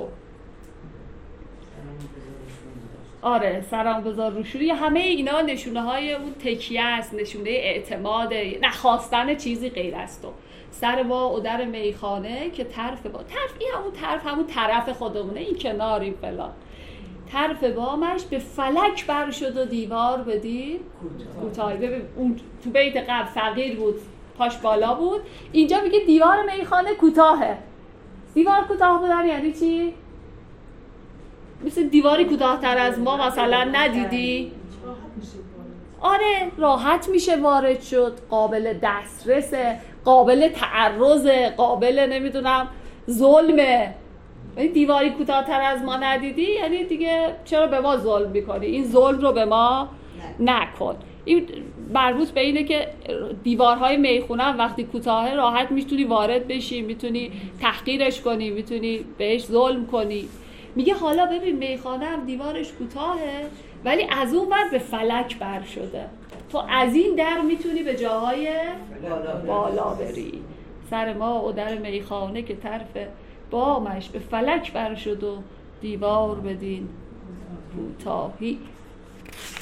آره سرم بذار روشوری. همه اینا نشونه های اون تکیه است، نشونه اعتماد، نخواستن چیزی غیر از تو. سر ما و در میخانه که طرف با این همون طرف خودمونه، این کنار این فلان. طرف بامش به فلک بر شد و دیوار بدید کوتاهی. ببین اون تو بیت قبل فقیر بود پاش بالا بود، اینجا میگه دیوار میخانه کوتاهه. دیوار کوتاه بودن یعنی چی؟ مثل دیواری کوتاه‌تر از ما مثلا ندیدی؟ آره راحت میشه وارد شد، قابل دسترسه، قابل تعرضه، قابل نمیدونم ظلمه. دیواری کوتاه‌تر از ما ندیدی یعنی دیگه چرا به ما ظلم میکنی؟ این ظلم رو به ما نکن. این مربوط به اینه که دیوارهای میخونه هم وقتی کوتاهه راحت میتونی وارد بشی، میتونی تحقیرش کنی، میتونی بهش ظلم کنی. میگه حالا ببین میخانه هم دیوارش کوتاهه ولی از اون ور به فلک بر شده. تو از این در میتونی به جاهای بالا بری. سر ما و در میخانه که طرف بامش به فلک بر شد و دیوار بدین کوتاهی.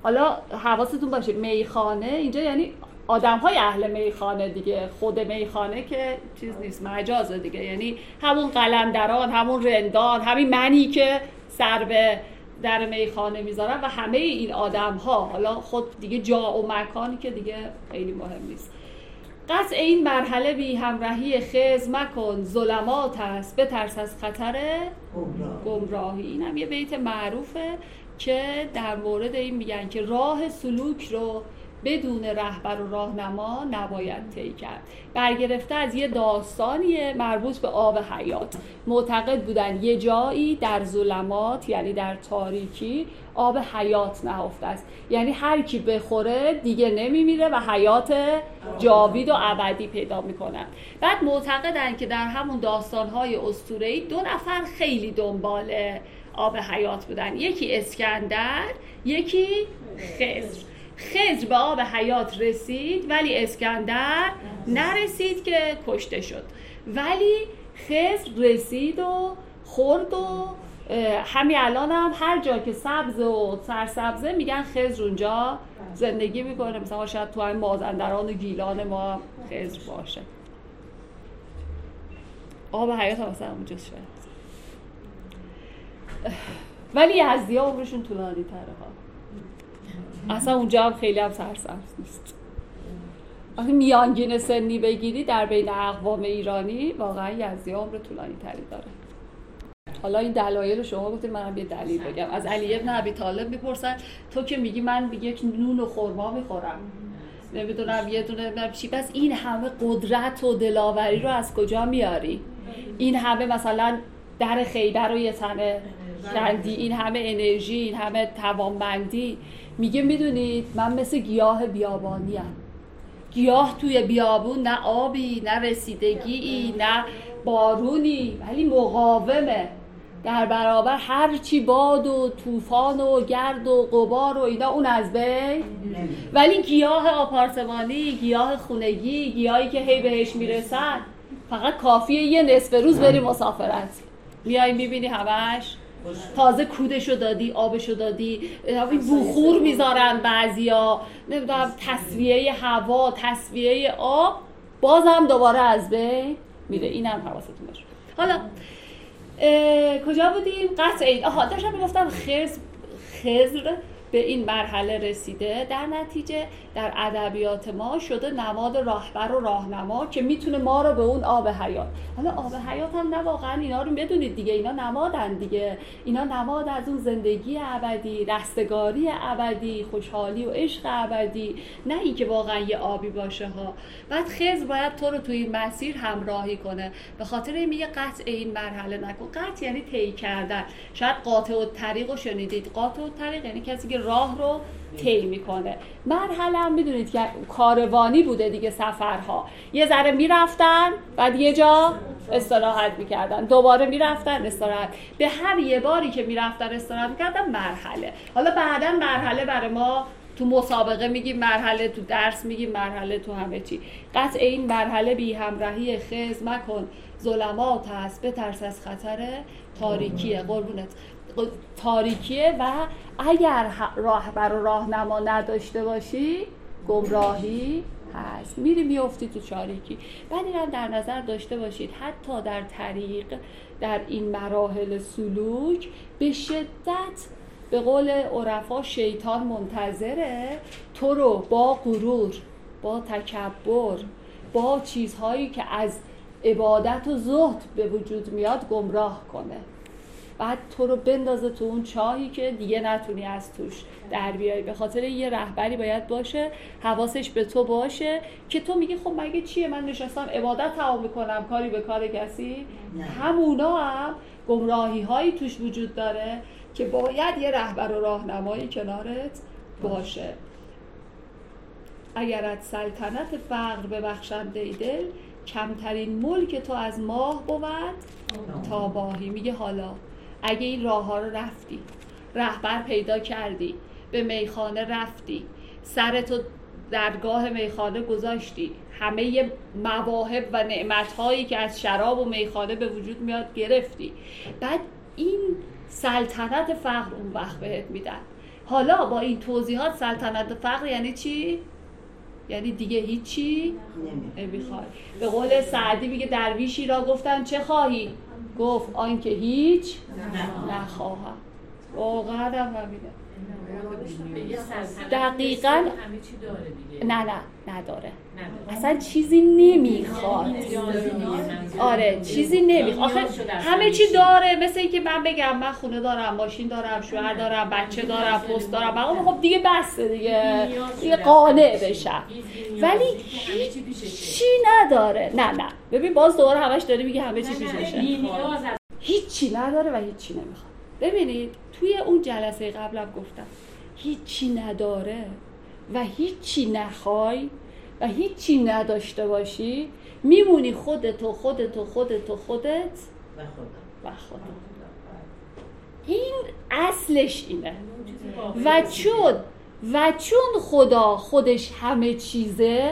حالا حواستون باشه میخانه اینجا یعنی آدم‌های اهل میخانه دیگه، خود میخانه که چیز نیست، مجازه دیگه، یعنی همون قلندران، همون رندان، همین منی که سر به در میخانه میذارن و همه این آدم‌ها. حالا خود دیگه جا و مکانی که دیگه خیلی مهم نیست. قطع این مرحله بی همراهی خز مکن، ظلمات است بترس از خطر گمراهی. این هم یه بیت معروفه که در مورد این میگن که راه سلوک رو بدون رهبر و راهنما نباید طی کرد. برگرفته از یه داستانیه مربوط به آب حیات. معتقد بودن یه جایی در ظلمات، یعنی در تاریکی، آب حیات نهفته است، یعنی هر کی بخوره دیگه نمیمیره و حیات جاوید و ابدی پیدا میکنن. بعد معتقدن که در همون داستانهای اسطوره‌ای 2 نفر خیلی دنبال آب حیات بودن، یکی اسکندر، یکی خضر. خضر به آب حیات رسید ولی اسکندر نرسید که کشته شد، ولی خضر رسید و خورد و همین الان هم هر جا که سبز و سرسبزه میگن خضر اونجا زندگی میکنه. مثلا شاید تو همین مازندران و گیلان ما خضر باشه. آب حیات هم مثلا اونجا شاید، ولی یزدی‌ها عمرشون طولانی تره ها. اصلا اونجا هم خیلی هم سرسبز نیست. وقتی میانگین سنی بگیری در بین اقوام ایرانی واقعا یزدی‌ها عمر طولانی تری داره. حالا این دلایل رو شما گفتید، منم یه دلیل بگم. از علی ابن ابی طالب میپرسن تو که میگی من یک نون و خرما میخورم، نمیدونم یه دونه چی، بس این همه قدرت و دلاوری رو از کجا میاری؟ این همه مثلا در خیبر رو یه تنه کندی، این همه انرژی، این همه توانمندی. میگه میدونید من مثل گیاه بیابانیم. گیاه توی بیابون نه آبی، نه رسیدگی، نه بارونی، ولی مقاومه در برابر هرچی باد و طوفان و گرد و غبار و اینا، اون از بین. ولی گیاه آپارتمانی، گیاه خونگی، گیاهی که هی بهش میرسن، فقط کافیه یه نصف روز بری مسافرت، میای میبینی همش تازه کودشو دادی، آبشو دادی، بخور میذارن بعضیا، نمیدونم تصفیه هوا، تصفیه آب، بازم دوباره از بین میره. اینم حواستون باشه. حالا کجا بودیم؟ قطع این. داشتم میگفتم خضر به این مرحله رسیده، در نتیجه در ادبیات ما شده نماد راهبر و راهنما که میتونه ما رو به اون آب حیات. حالا آب حیات هم نه واقعا اینا رو بدونید دیگه، اینا نمادن دیگه، اینا نماد از اون زندگی ابدی، رستگاری ابدی، خوشحالی و عشق ابدی، نه اینکه واقعا یه آبی باشه ها. بعد خضر باید تو رو توی این مسیر همراهی کنه. به خاطر این میگه قطع این مرحله نکن. قطع یعنی طی کردن. شاید قاطع الطریق رو شنیدید. قاطع الطریق یعنی کسی که راه رو طی میکنه. مرحله هم میدونید که کاروانی بوده دیگه، سفرها یه ذره میرفتن بعد یه جا استراحت میکردن، دوباره میرفتن استراحت، به هر یه باری که میرفتن استراحت میکردن مرحله. حالا بعداً مرحله برای ما تو مسابقه میگیم مرحله، تو درس میگیم مرحله، تو همه چی. قطع این مرحله بی همراهی خضر مکن، ظلمات هست بترس از خطر تاریکیه. قربونت تاریکیه و اگر راهبر و راهنما نداشته باشی گمراهی هست، میری میافتی تو تاریکی. بعد این هم در نظر داشته باشید حتی در طریق، در این مراحل سلوک به شدت به قول عرفا شیطان منتظره تو رو با غرور، با تکبر، با چیزهایی که از عبادت و زهد به وجود میاد گمراه کنه. بعد تو رو بندازه تو اون چاهی که دیگه نتونی از توش در بیایی. به خاطر یه رهبری باید باشه، حواسش به تو باشه که تو میگی خب مگه چیه، من نشستم عبادت تمام میکنم، کاری به کار کسی. همونا هم گمراهی هایی توش وجود داره که باید یه رهبر و راهنمایی کنارت باشه. اگرت سلطنت فقر ببخشنده دل، کمترین ملک تو از ماه بود تا باهی. میگه حالا اگه این راه ها رو رفتی، رهبر پیدا کردی، به میخانه رفتی، سرتو درگاه میخانه گذاشتی، همه مواهب و نعمتهایی که از شراب و میخانه به وجود میاد گرفتی، بعد این سلطنت فقر اون وقت بهت میدن. حالا با این توضیحات سلطنت فقر یعنی چی؟ یعنی دیگه هیچی نمیخوای. به قول سعدی میگه درویشی را گفتن چه خواهی؟ گفت آنکه هیچ نخواهم. واقعا هم همینه. دقیقاً نه نداره. اصلا چیزی نمیخواد. آره چیزی نمیخواد. آخه همه چی داره، مثل اینکه من بگم من خونه دارم، ماشین دارم، شوهر دارم، بچه دارم، پست دارم، خب دیگه بسه دیگه قانع بشم. ولی هیچی نداره. نه ببین باز دوباره همش داره میگه همه چی پیششه. هیچی نداره و هیچی نمیخواد. ببینید توی اون جلسه قبلم گفتم هیچی نداره و هیچی نخوای و هیچی نداشته باشی، میمونی خودت و خدا. این اصلش اینه. و چون خدا خودش همه چیزه،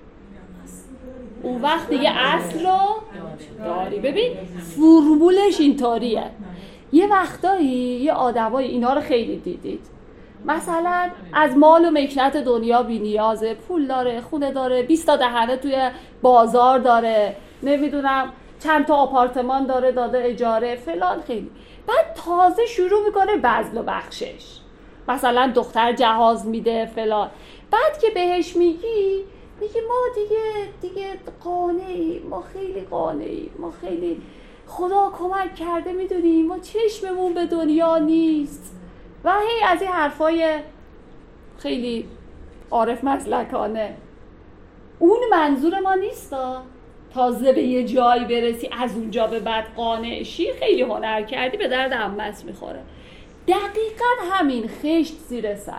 اون وقت دیگه اصل رو داری. ببین فرمولش اینطوریه. یه وقتایی یه آدمای اینا رو خیلی دیدید، مثلا از مال و مکنت دنیا بی نیازه، پول داره، خونه داره، 20 تا دهنه توی بازار داره، نمیدونم چند تا آپارتمان داده اجاره فلان، خیلی بعد تازه شروع میکنه بذل و بخشش، مثلا دختر جهاز میده فلان، بعد که بهش میگه ما دیگه قانعیم، ما خیلی قانعیم، ما خیلی خدا کمک کرده، میدونیم ما چشممون به دنیا نیست و هی از این حرفای خیلی عارف مسلکانه. اون منظور ما نیستا. تازه به یه جایی برسی از اونجا به بعد قانع شی، خیلی هنر کردی، به درد عمت میخوره. دقیقاً همین خشت زیر سر.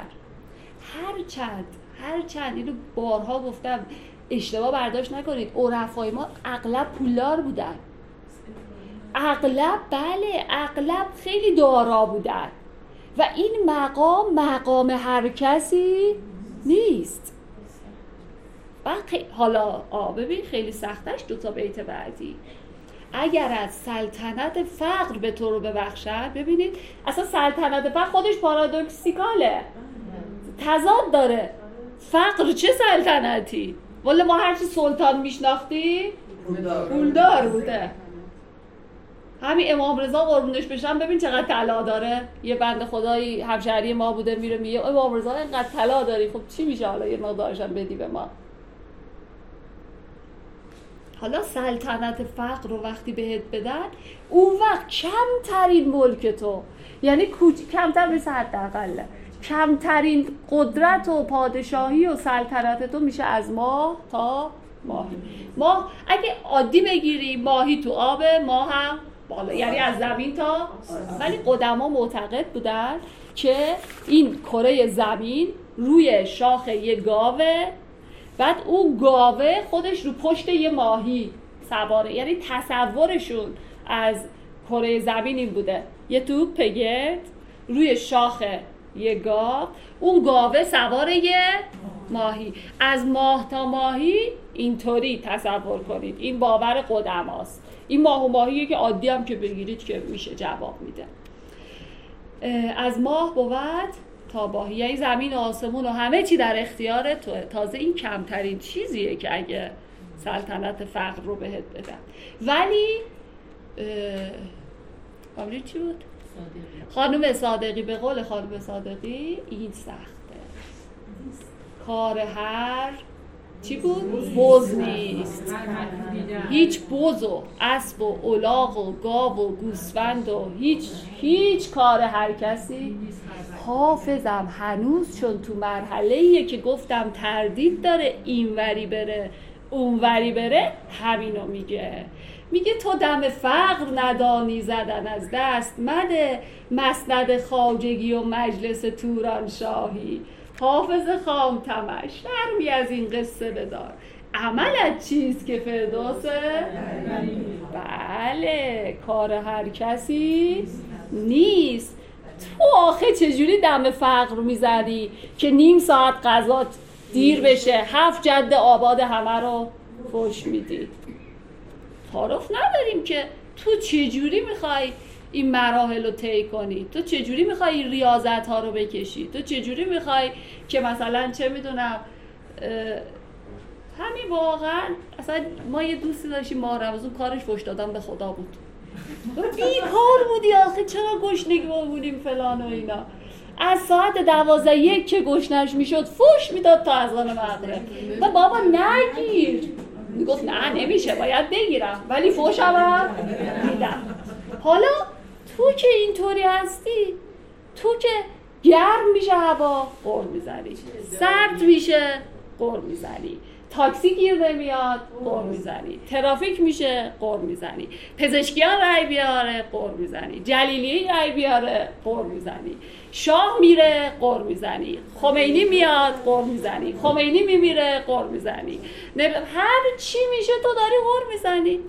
هرچند اینو بارها گفتم، اشتباه برداشت نکنید، عرفای ما اغلب پولدار بودن، اغلب خیلی دارا بودن و این مقام هر کسی نیست. حالا ببین خیلی سختش 2 تا بیت بعدی. اگر از سلطنت فقر به تو رو ببخشد، ببینید اصلا سلطنت فقر خودش پارادوکسیکاله، تضاد داره. فقر چه سلطنتی؟ والا ما هرچی سلطان میشناختی پولدار بوده. همین امام رضا قربونش بشم ببین چقدر طلا داره. یه بنده خدایی همشهری ما بوده، میره میگه امام رضا اینقدر طلا داری، خب چی میشه حالا یه مقدارشم بدی به ما. حالا سلطنت فقر رو وقتی بهت بدن، اون وقت کمترین ملک تو، یعنی کمتر میشه، حداقل کمترین قدرت و پادشاهی و سلطنت تو میشه از ماه تا ماهی. ماه اگه عادی بگیری ماهی تو آب، ماه هم بالا، یعنی از زمین تا، ولی قدما معتقد بودن که این کره زمین روی شاخ یه گاوه، بعد اون گاوه خودش رو پشت یه ماهی سواره. یعنی تصورشون از کره زمین این بوده یه توپ گرد روی شاخ یه گاو، اون گاوه سوار یه ماهی، از ماه تا ماهی اینطوری تصور کنید. این باور قدماست. این ماه و ماهیه که عادی هم که بگیرید که میشه جواب میده. از ماه بود تا ماهی، یعنی زمین و آسمون و همه چی در اختیار توه. تازه این کمترین چیزیه که اگه سلطنت فقر رو بهت بدن. ولی قبلی چی بود؟ خانم صادقی، به قول خانم صادقی این سخته. کار هر چی بود؟ بز نیست. هیچ بز و اسب و الاغ و گاو و گوسفند و هیچ کار هر کسی. حافظم هنوز چون تو مرحله‌ایه که گفتم تردید داره این وری بره اون وری بره، همینو میگه تو دم فقر ندانی زدن از دست مده، مسند خواجگی و مجلس توران شاهی. حافظ خام تمش شرمی از این قصه بدار، عملت چیست که فردوسه؟ بله کار هر کسی نیست. تو آخه چجوری دم فقر میزنی که نیم ساعت غذا دیر بشه، 7 جد آباد همه رو فوش میدی؟ تعارف نداریم که تو چجوری میخوای این مراحل رو طی کنی؟ تو چجوری میخوای این ریاضت ها رو بکشی؟ تو چجوری میخوای که مثلا چه میدونم همین واقعا اصلا ما یه دوستی داشتیم ماه رمضان کارش فحش دادن به خدا بود. بیکار بودی آخه، چرا گشنگی بودیم فلان و اینا. از ساعت 12 که گشنش میشد فحش میداد تا اذان مغرب. و بابا نگیر، میگفت نه نمیشه باید بگیرم، ولی فحش هم میدم. حالا تو که اینطوری هستی، تو که گرم میشه هوا قر میزنی، سرد میشه قر میزنی، تاکسی گیر نمیاد قر میزنی، ترافیک میشه قر میزنی، پزشکیان رای بیاره قر میزنی، جلیلی رای بیاره قر میزنی، شاه میره قر میزنی، خمینی میاد قر میزنی، خمینی میمیره قر میزنی، هر چی میشه تو داری قر میزنی.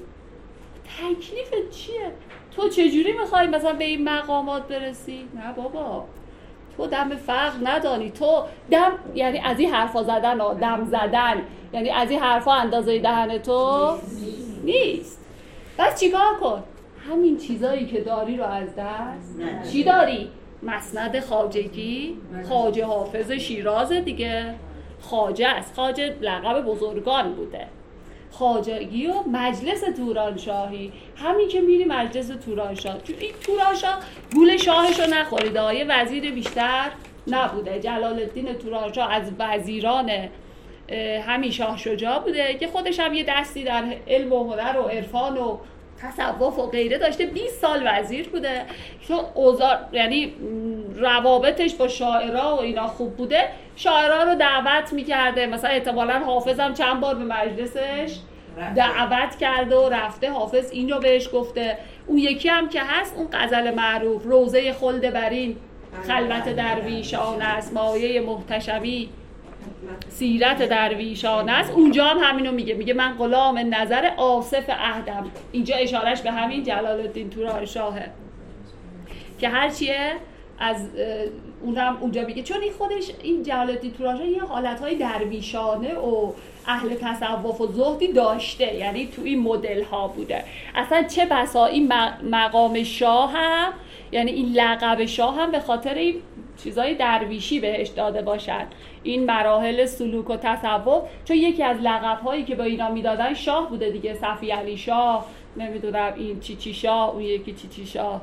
تکلیفت چیه؟ تو چجوری میخوای مثلا به این مقامات برسی؟ نه بابا، تو دم فقر ندانی. تو دم یعنی از این حرفا زدن و دم زدن، یعنی از این حرفا اندازه دهن تو نیست. بس چیکار کن؟ همین چیزایی که داری رو از دست. چی داری؟ مسند خواجگی، خواجه حافظ شیراز دیگه، خواجه است. خواجه لقب بزرگان بوده. خواجگی و مجلس تورانشاهی، همین که میری مجلس تورانشاه. این تورانشاه گول شاهشو نخورید، یه وزیر بیشتر نبوده. جلال الدین تورانشاه از وزیران همین شاه شجاع بوده که خودش هم یه دستی در علم و هنر و عرفان و تصوف و غیره داشته. 20 سال وزیر بوده. چون اوضاع یعنی روابطش با شاعرها و اینا خوب بوده، شاعرها رو دعوت میکرده. مثلا احتمالاً حافظ هم چند بار به مجلسش دعوت کرده و رفته. حافظ این رو بهش گفته. اون یکی هم که هست اون غزل معروف، روضه خلد برین خلوت درویشان است، مایه محتشمی سیرت درویشان است. اونجا هم همینو میگه من غلام نظر آصف عهدم. اینجا اشارش به همین جلال الدین تورانشاهه که هرچیه از اونم اونجا میگه، چون این خودش این جلال الدین تورانشاه یه حالتهای درویشانه و اهل تصوف و زهدی داشته، یعنی تو این مدل ها بوده. اصلا چه بسا این مقام شاه هم، یعنی این لقب شاه هم به خاطر این چیزای درویشی بهش داده باشن، این مراحل سلوک و تصوف. چون یکی از لقب هایی که با اینا میدادن شاه بوده دیگه، صفی علی شاه، نمیدونم این چی شاه، اون یکی چی شاه،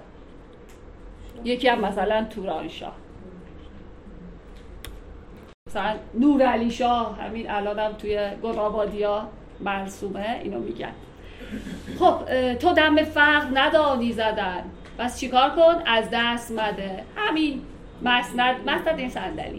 یکی هم مثلا توران شاه، مثلا نور علی شاه، همین الان هم توی گل‌آبادی‌ها مرسومه، اینو میگن. خب تو دم فقر ندانی زدن، بس چیکار کن؟ از دست مده. همین مسند این صندلی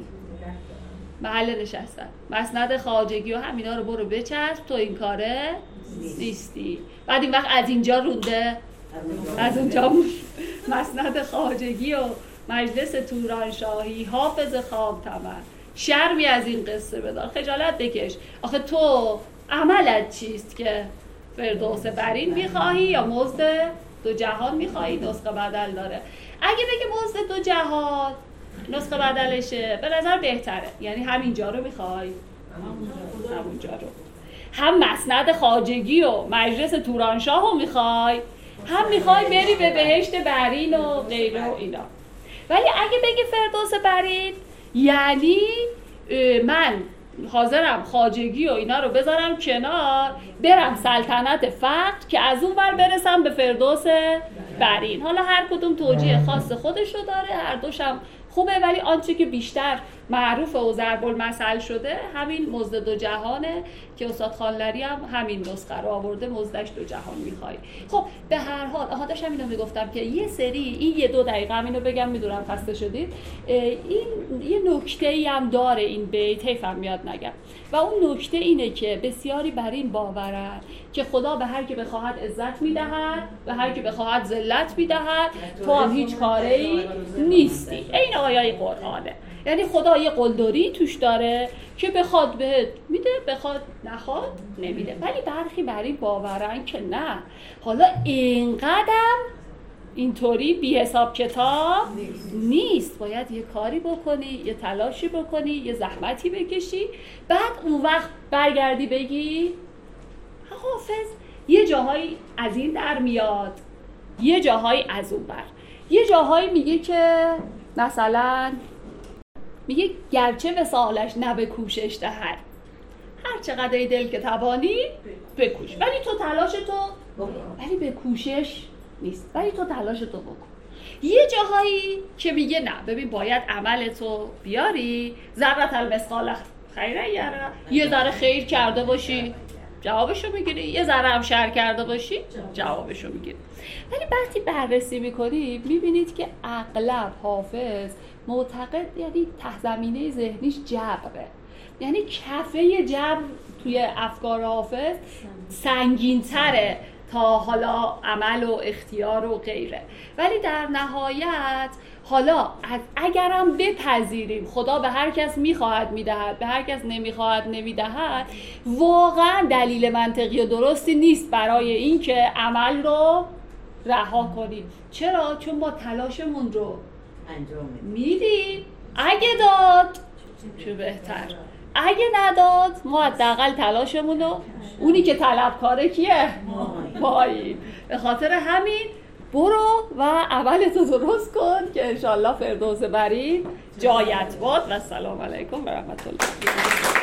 محل نشستن، مسند خواجگی و همینا رو برو بچسب، تو این کاره نیستی. بعد این وقت از اینجا رونده، از اونجا مسند خواجگی و مجلس تورانشاهی، حافظ خامتمن، شرمی از این قصه بدار، خجالت بکش. آخه تو عملت چیست که فردوس برین میخواهی یا مزد دو جهان میخواهی؟ نسخه بدل داره. اگه بگه مزد دو جهان نسخه بدلشه به نظر بهتره، یعنی همینجا رو میخوای، همونجا رو، هم مسند خواجگی و مجلس تورانشاه رو میخوای، هم میخوای بری به بهشت برین و غیره و اینا. ولی اگه بگه فردوس برین، یعنی من حاضرم خواجگی و اینا رو بذارم کنار، برم سلطنت فقر که از اون ور برسم به فردوس برین. حالا هر کدوم توجیه خاص خودش رو داره، هر دوشم خوبه، ولی آنچه که بیشتر معروف و ضرب المثل شده همین مزد دو جهانه که استاد خانلری هم همین نسخه رو آورده، مزدش دو جهان میخوای. خب به هر حال داشتم اینو میگفتم که یه سری این یه دو دقیقه هم اینو بگم، میدونم خسته شدید، این یه نکته‌ای هم داره این بیت، حیفم میاد نگم، و اون نکته اینه که بسیاری بر این باورن که خدا به هر که بخواهد عزت میدهد، به هر که بخواهد ذلت میدهد، تو هم هیچ کاری نیستی. این آیه قرآنه، یعنی خدا یه قلدری توش داره که بخواد بهت میده، بخواد نخواد نمیده. ولی برخی بر این باورن که نه، حالا اینقدر اینطوری بی حساب کتاب نیست، باید یه کاری بکنی، یه تلاشی بکنی، یه زحمتی بکشی، بعد اون وقت برگردی بگی حافظ یه جاهایی از این در میاد یه جاهایی از اون بر. یه جاهایی میگه که مثلا میگه گرچه وصالش نه به کوشش دهد، هر چقدر ای دل که توانی بکوش، ولی تو تلاشتو ولی به کوشش نیست، ولی تو تلاشتو بکن. یه جاهایی که میگه نه ببین باید عملتو بیاری، ذره المثقال خیره یاره، یه ذره خیر کرده باشی جوابشو میگیری، یه ذره هم شر کرده باشی جوابشو میگیری. ولی وقتی بررسی میکنید میبینید که اغلب حافظ معتقد یعنی ته زمینه ذهنیش جبره، یعنی کفه جبر توی افکار حافظ سنگین تره تا حالا عمل و اختیار و غیره. ولی در نهایت حالا اگرم بپذیریم خدا به هر کس میخواهد میدهد، به هر کس نمیخواهد نمیدهد، واقعا دلیل منطقی و درستی نیست برای این که عمل رو رها کنیم. چرا؟ چون ما تلاشمون رو انجام میدیم. اگه داد چه بهتر، اگه نداد ما حداقل تلاشمون رو، اونی که طلبکاره کیه؟ ماییم. به خاطر همین برو و عملتو درست کن که انشالله فردوس برین جایت باد. و السلام علیکم و رحمت الله.